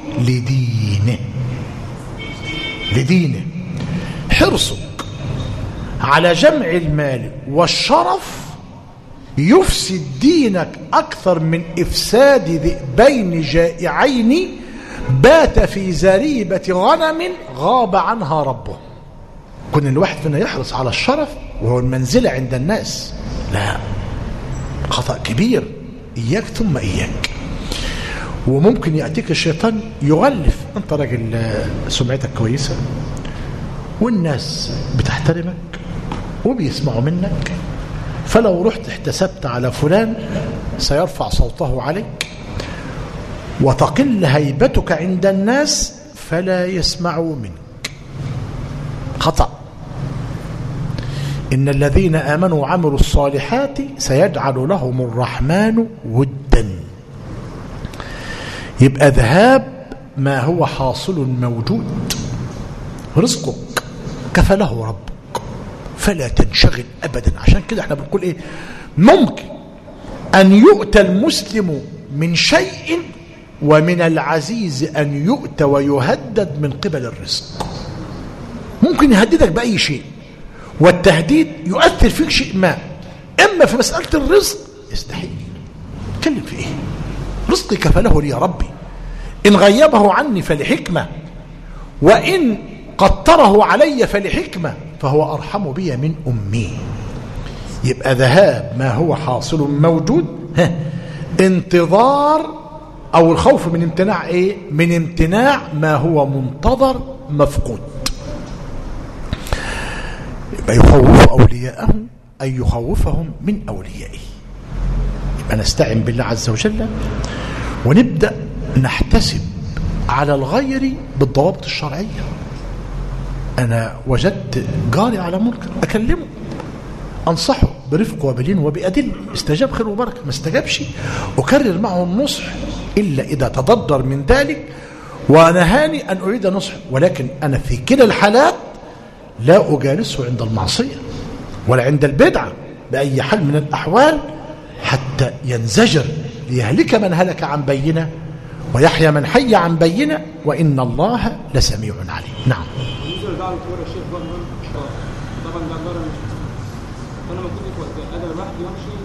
لدينه. حرصك على جمع المال والشرف يفسد دينك أكثر من إفساد ذئبين جائعين بات في زريبة غنم غاب عنها ربه. كن الواحد فينا يحرص على الشرف وهو المنزلة عند الناس، لا، خطأ كبير. إياك ثم إياك. وممكن يأتيك الشيطان يغلف، أنت راجل سمعتك كويسة والناس بتحترمك وبيسمعوا منك، فلو رحت احتسبت على فلان سيرفع صوته عليك وتقل هيبتك عند الناس فلا يسمعوا منك. خطأ. إن الذين آمنوا وعملوا الصالحات سيجعل لهم الرحمن ودا. يبقى ذهاب ما هو حاصل موجود. رزقك كفله ربك فلا تنشغل أبدا. عشان كده احنا بنقول ايه؟ ممكن أن يؤتى المسلم من شيء ومن العزيز أن يؤتى ويهدد من قبل الرزق. ممكن يهددك بأي شيء، والتهديد يؤثر فيك شيء ما. إما في مسألة الرزق يستحيل. تكلم في إيه؟ رزقي كفله لي ربي، إن غيبه عني فلحكمة، وإن قطره علي فلحكمة، فهو أرحم بي من أمي. يبقى ذهاب ما هو حاصل موجود انتظار أو الخوف من امتناع إيه؟ من امتناع ما هو منتظر مفقود. يبقى يخوف أولياءه أن يخوفهم من أوليائه. يبقى نستعين بالله عز وجل ونبدأ نحتسب على الغير بالضوابط الشرعية. أنا وجدت جاري على منكر أكلمه أنصحه، برفق وبلين وبأدل. استجاب خير وبركة، ما استجابش أكرر معه النصح إلا إذا تضرر من ذلك ونهاني أن أعيد نصح، ولكن أنا في كلا الحالات لا أجالسه عند المعصية ولا عند البدعة بأي حال من الأحوال حتى ينزجر، ليهلك من هلك عن بينة ويحيى من حي عن بينة وإن الله لسميع عليم. نعم. طبعا ده ضرر انا ما كنت قادر الواحد يمشي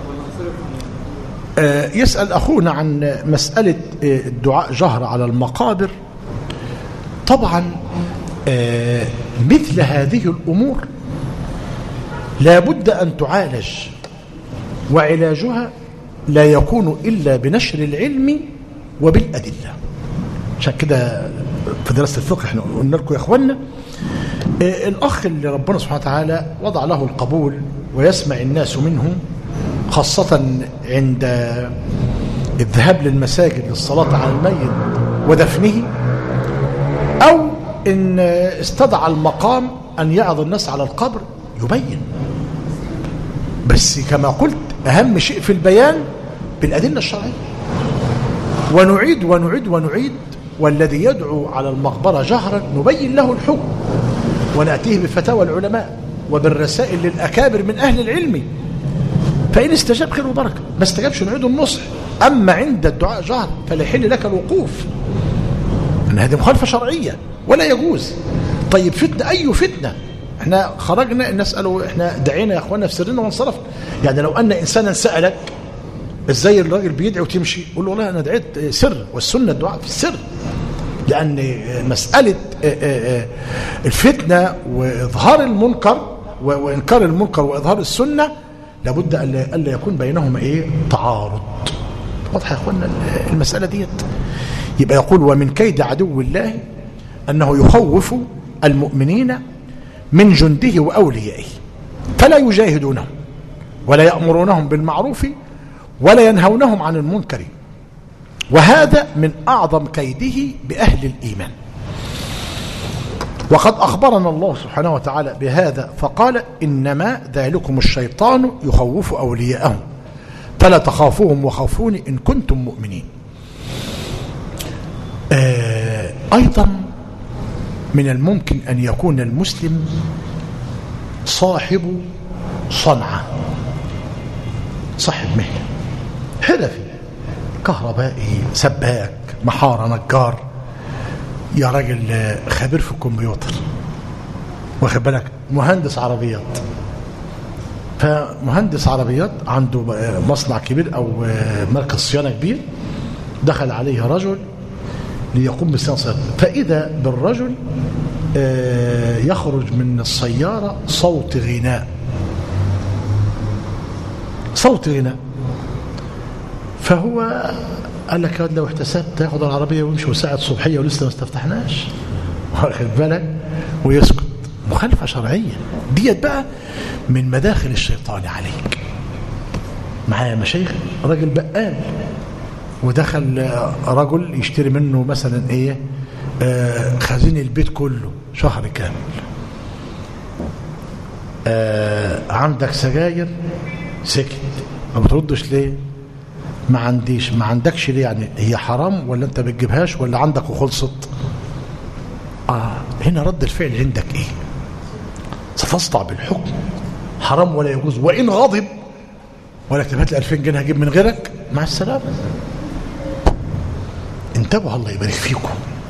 ولا انصرف. يسأل أخونا عن مسألة الدعاء جهر على المقابر. طبعا مثل هذه الأمور لا بد أن تعالج، وعلاجها لا يكون إلا بنشر العلم وبالأدلة. عشان كده في دراسة الفقه احنا قلنا لكم يا اخوانا الأخ اللي ربنا سبحانه وتعالى وضع له القبول ويسمع الناس منه، خاصة عند الذهاب للمساجد للصلاة على الميت ودفنه، أو إن استدعى المقام أن يعظ الناس على القبر، يبين. بس كما قلت أهم شيء في البيان بالأدلة الشرعية، ونعيد ونعيد ونعيد. والذي يدعو على المقبرة جهرا نبين له الحكم ونأتيه بفتاوى العلماء وبالرسائل للأكابر من أهل العلم، فإن استجاب خير وبركة، ما استجابش نعيد النصح. أما عند الدعاء جهر فلا يحل لك الوقوف، أن هذه مخالفة شرعية ولا يجوز. طيب فتنة، أي فتنة؟ احنا خرجنا نسأله، احنا دعينا يا أخوانا في سرنا وانصرفنا. يعني لو أن إنسانا سألك ازاي الراجل بيدعي وتمشي، قول له والله أنا دعيت سر، والسنة الدعاء في السر، لأن مسألة الفتنة وإظهار المنكر وإنكار المنكر وإظهار السنة لابد ألا يكون بينهما تعارض. واضح يا أخوانا المسألة ديت؟ يبقى يقول ومن كيد عدو الله أنه يخوف المؤمنين من جنده وأوليائه فلا يجاهدونهم ولا يأمرونهم بالمعروف ولا ينهونهم عن المنكر، وهذا من أعظم كيده بأهل الإيمان. وقد أخبرنا الله سبحانه وتعالى بهذا فقال إنما ذلكم الشيطان يخوف أولياءهم فلا تخافوهم وخافوني إن كنتم مؤمنين. أيضا من الممكن أن يكون المسلم صاحب صنعة، صاحب مهنة، حرفي، كهربائي، سباك، محارة، نجار، يا راجل خبير في الكمبيوتر، واخد بالك، مهندس عربيات. فمهندس عربيات عنده مصنع كبير أو مركز صيانة كبير، دخل عليه رجل ليقوم بصيانة، فإذا بالرجل يخرج من السيارة صوت غناء، صوت غناء. فهو قال لك لو احتسبت ياخد العربية ويمشي وساعة صبحية ولسه ما استفتحناش، واخد بالك، ويسكت. مخالفة شرعية ديت بقى من مداخل الشيطان عليك. معايا مشايخ، راجل بقال ودخل رجل يشتري منه مثلا خزين البيت كله شهر كامل. عندك سجاير؟ سكت. ما بتردش ليه؟ ما عنديش. ما عندكش ليه؟ يعني هي حرام ولا انت بتجيبهاش ولا عندك وخلصت؟ هنا رد الفعل عندك ايه؟ ستصدع بالحكم، حرام ولا يجوز، وان غضب ولا كتبت لي 2000 جنيه هجيب من غيرك، مع السلامه. انتبهوا الله يبارك فيكم.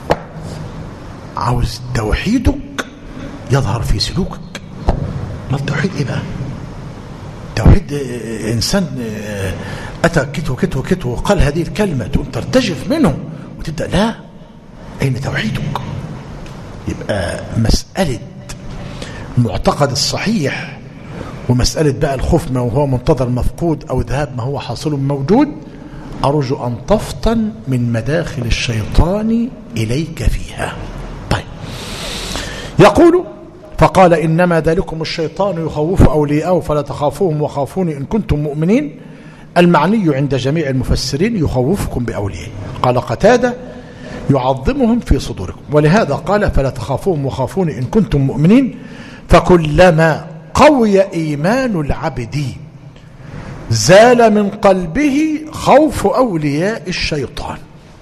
عاوز توحيدك يظهر في سلوكك. ما التوحيد ايه بقى؟ توحيد انسان اتى كتو كتو كتو وقال هذه الكلمه تقوم ترتجف منه وتبدا لا، اين توحيدك؟ يبقى مساله المعتقد الصحيح ومساله بقى الخوف ما هو منتظر مفقود او ذهاب ما هو حاصل موجود، أرجو أن تفطن من مداخل الشيطان إليك فيها. طيب، يقول فقال إنما ذلكم الشيطان يخوف أولياءه فلا تخافوهم وخافوني إن كنتم مؤمنين. المعني عند جميع المفسرين يخوفكم بأوليائه. قال قتادة يعظمهم في صدوركم، ولهذا قال فلا تخافوهم وخافوني إن كنتم مؤمنين. فكلما قوي إيمان العبد زال من قلبه خوف أولياء الشيطان.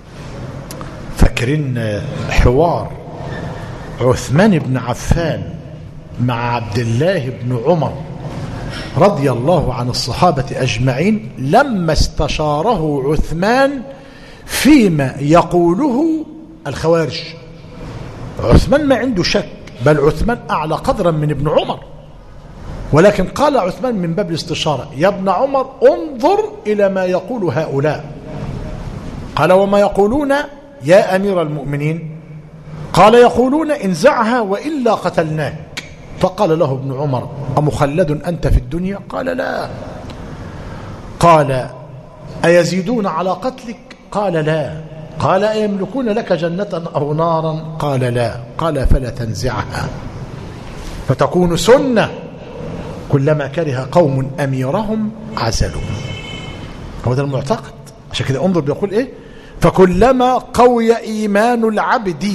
فاكرين حوار عثمان بن عفان مع عبد الله بن عمر رضي الله عن الصحابة أجمعين لما استشاره عثمان فيما يقوله الخوارج؟ عثمان ما عنده شك، بل عثمان أعلى قدرا من ابن عمر، ولكن قال عثمان من باب الاستشارة: يا ابن عمر انظر إلى ما يقول هؤلاء. قال: وما يقولون يا أمير المؤمنين؟ قال: يقولون انزعها وإلا قتلناك. فقال له ابن عمر: أمخلد أنت في الدنيا؟ قال: لا. قال: أيزيدون على قتلك؟ قال: لا. قال: أيملكون لك جنة أو نارا؟ قال: لا. قال: فلا تنزعها فتكون سنة، كلما كره قوم أميرهم عزلوا. هو ده المعتقد. عشان كده انظر بيقول إيه: فكلما قوي إيمان العبد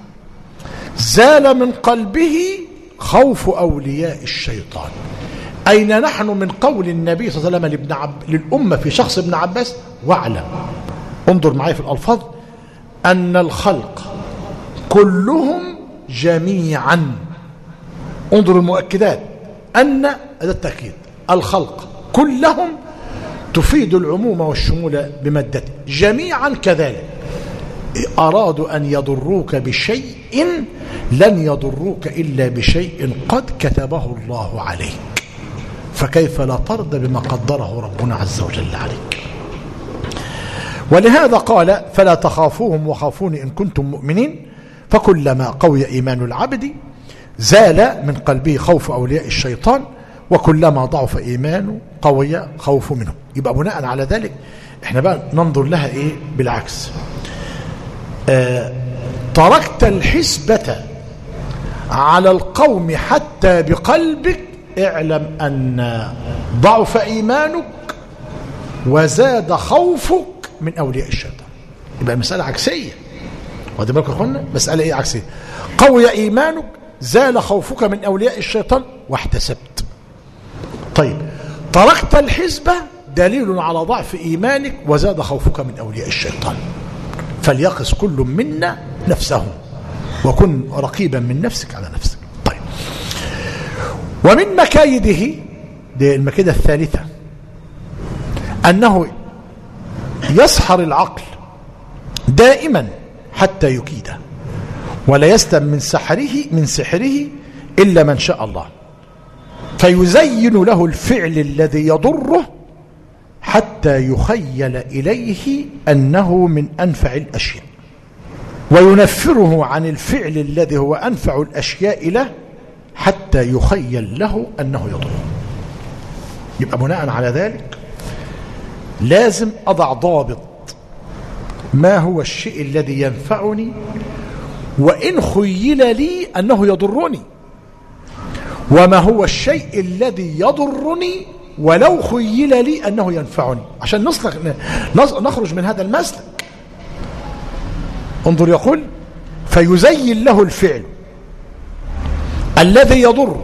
زال من قلبه خوف أولياء الشيطان. أين نحن من قول النبي صلى الله عليه وسلم للأمة في شخص ابن عباس؟ واعلم، انظر معي في الألفاظ، أن الخلق كلهم جميعا، انظر المؤكدات، أن هذا التأكيد، الخلق كلهم تفيد العموم والشمول بمادته، جميعا كذلك. أرادوا أن يضروك بشيء لن يضروك إلا بشيء قد كتبه الله عليك، فكيف لا ترضى بما قدره ربنا عز وجل عليك؟ ولهذا قال: فلا تخافوهم وخافوني إن كنتم مؤمنين. فكلما قوي إيمان العبد زال من قلبه خوف أولياء الشيطان، وكلما ضعف إيمانه قوي خوف منهم. يبقى بناء على ذلك احنا بقى ننظر لها ايه بالعكس. تركت الحسبة على القوم حتى بقلبك، اعلم أن ضعف إيمانك وزاد خوفك من أولياء الشيطان. يبقى المسألة عكسية. وهذا بالك يا اخوانا، مسألة ايه عكسية؟ قوي إيمانك زال خوفك من أولياء الشيطان واحتسبت. طيب، تركت الحسبة دليل على ضعف إيمانك وزاد خوفك من أولياء الشيطان. فليقس كل منا نفسه وكن رقيبا من نفسك على نفسك. طيب، ومن مكايده، دي المكيدة الثالثة، أنه يسحر العقل دائما حتى يكيده، ولا يستم من سحره إلا من شاء الله، فيزين له الفعل الذي يضره حتى يخيل إليه أنه من أنفع الأشياء، وينفره عن الفعل الذي هو أنفع الأشياء له حتى يخيل له أنه يضره. يبقى بناء على ذلك لازم أضع ضابط: ما هو الشيء الذي ينفعني وإن خيل لي أنه يضرني، وما هو الشيء الذي يضرني ولو خيل لي أنه ينفعني، عشان نخرج من هذا المسلك. انظر، يقول: فيزين له الفعل الذي يضر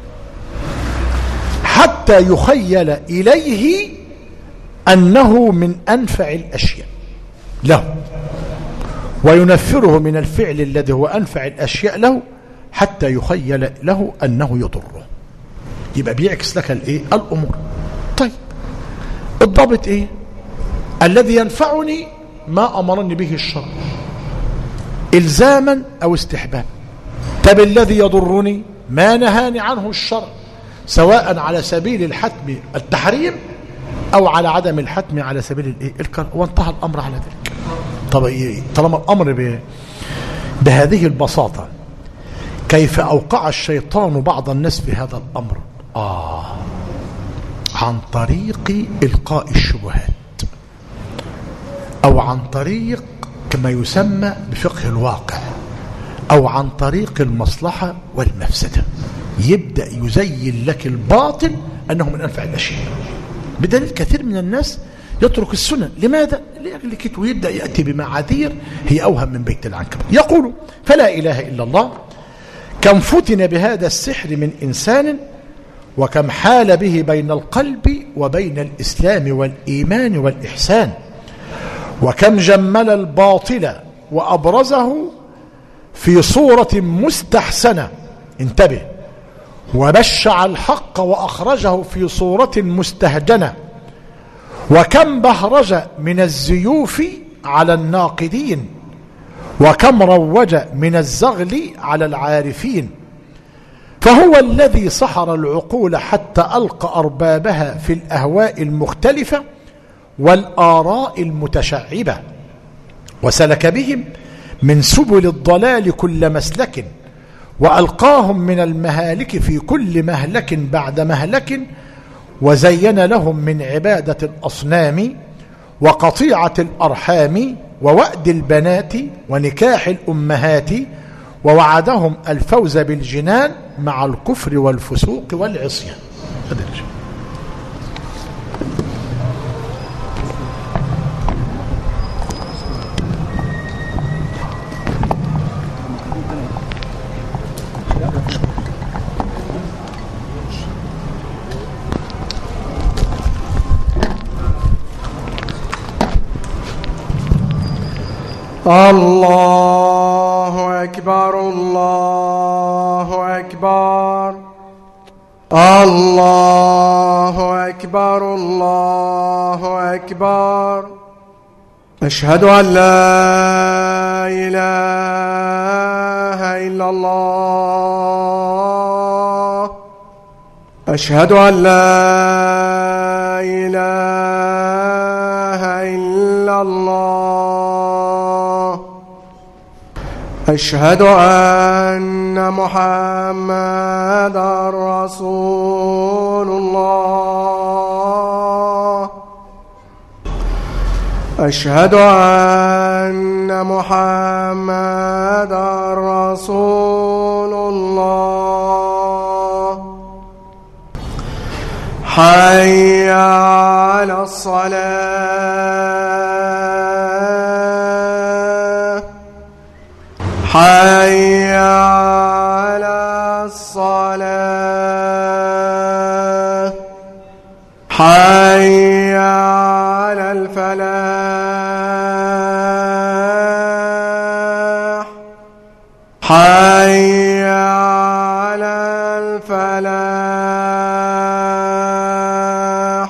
حتى يخيل إليه أنه من أنفع الأشياء له، وينفره من الفعل الذي هو أنفع الأشياء له حتى يخيل له أنه يضره. يبقى بيعكس لك الأمور. طيب، الضابط إيه؟ الذي ينفعني ما أمرني به الشرع إلزاما أو استحبابا. طب الذي يضرني ما نهاني عنه الشرع، سواء على سبيل الحتم التحريم أو على عدم الحتم على سبيل الكراهة، وانتهى الأمر على ذلك. طب طالما الأمر بهذه البساطة، كيف أوقع الشيطان بعض الناس في هذا الأمر؟ عن طريق إلقاء الشبهات، أو عن طريق كما يسمى بفقه الواقع، أو عن طريق المصلحة والمفسدة. يبدأ يزين لك الباطل أنه من أنفع الأشياء، بدليل كثير من الناس يترك السنن. لماذا؟ لأجل كده، يبدأ يأتي بمعاذير هي أوهم من بيت العنكبوت. يقول: فلا إله إلا الله، كم فتن بهذا السحر من إنسان وكم حال به بين القلب وبين الإسلام والإيمان والإحسان، وكم جمل الباطل وأبرزه في صورة مستحسنة، انتبه، وبشع الحق وأخرجه في صورة مستهجنة، وكم بهرج من الزيوف على الناقدين، وكم روج من الزغل على العارفين. فهو الذي سحر العقول حتى ألقى أربابها في الأهواء المختلفة والآراء المتشعبة، وسلك بهم من سبل الضلال كل مسلك، وألقاهم من المهالك في كل مهلك بعد مهلك، وزين لهم من عبادة الأصنام وقطيعة الأرحام ووأد البنات ونكاح الأمهات، ووعدهم الفوز بالجنان مع الكفر والفسوق والعصيان. الله أكبر الله أكبر الله أكبر الله أكبر. أشهد أن لا إله إلا الله، أشهد أن لا إله إلا الله، أشهد أن محمدا رسول الله، أشهد أن محمدا رسول الله. حي على الصلاة، حي على الصلاة، حي على الفلاح، حي على الفلاح.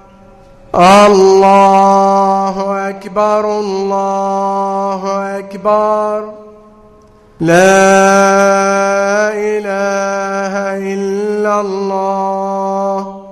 الله أكبر الله أكبر، لا إله إلا الله.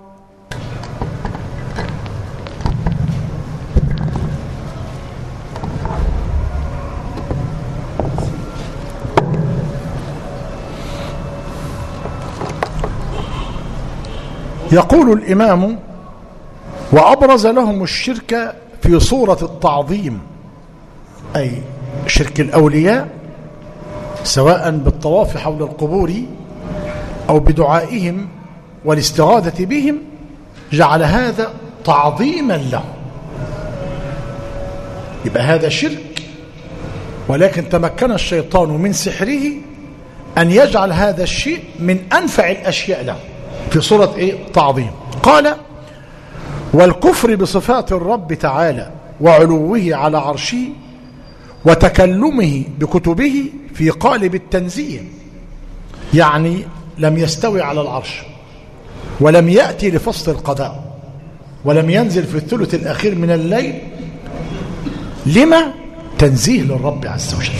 يقول الإمام: وأبرز لهم الشرك في صورة التعظيم، أي شرك الأولياء، سواء بالطواف حول القبور أو بدعائهم والاستغاثة بهم، جعل هذا تعظيما له. يبقى هذا شرك، ولكن تمكن الشيطان من سحره أن يجعل هذا الشيء من أنفع الأشياء له في صورة تعظيم. قال: والكفر بصفات الرب تعالى وعلوه على عرشه وتكلمه بكتبه في قالب التنزيه، يعني لم يستوي على العرش، ولم يأتي لفصل القضاء، ولم ينزل في الثلث الأخير من الليل. لما؟ تنزيه للرب عز وجل،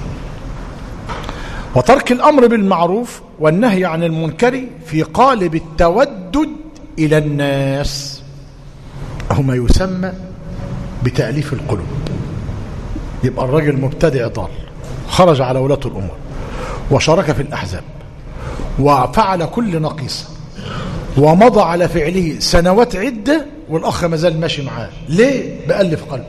وترك الأمر بالمعروف والنهي عن المنكر في قالب التودد إلى الناس، هما يسمى بتأليف القلوب. يبقى الرجل مبتدع ضال، خرج على ولاة الأمور وشارك في الأحزاب وفعل كل نقيصة ومضى على فعله سنوات عدة، والأخ مازال ماشي معاه. ليه؟ بألف قلبه.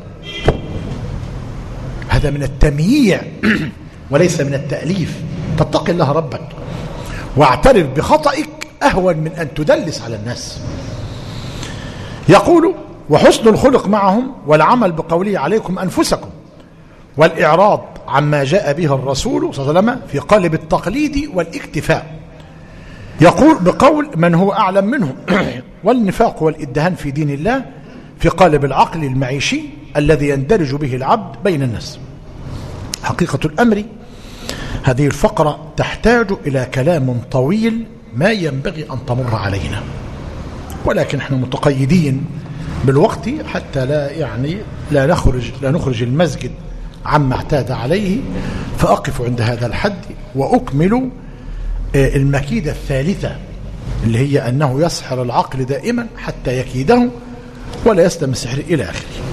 هذا من التمييع وليس من التأليف. فاتق الله ربك واعترف بخطئك أهون من أن تدلس على الناس. يقول: وحسن الخلق معهم والعمل بقوله عليكم أنفسكم، والإعراض عما جاء به الرسول صلى الله عليه وسلم في قالب التقليد والاكتفاء. يقول بقول من هو أعلم منه والنفاق والإدهان في دين الله في قالب العقل المعيشي الذي يندرج به العبد بين الناس. حقيقة الأمر هذه الفقرة تحتاج إلى كلام طويل ما ينبغي أن تمر علينا، ولكن احنا متقيدين بالوقت حتى لا نخرج المسجد عما اعتاد عليه، فأقف عند هذا الحد وأكمل المكيدة الثالثة اللي هي أنه يسحر العقل دائما حتى يكيده ولا يسلم السحر إلى آخره.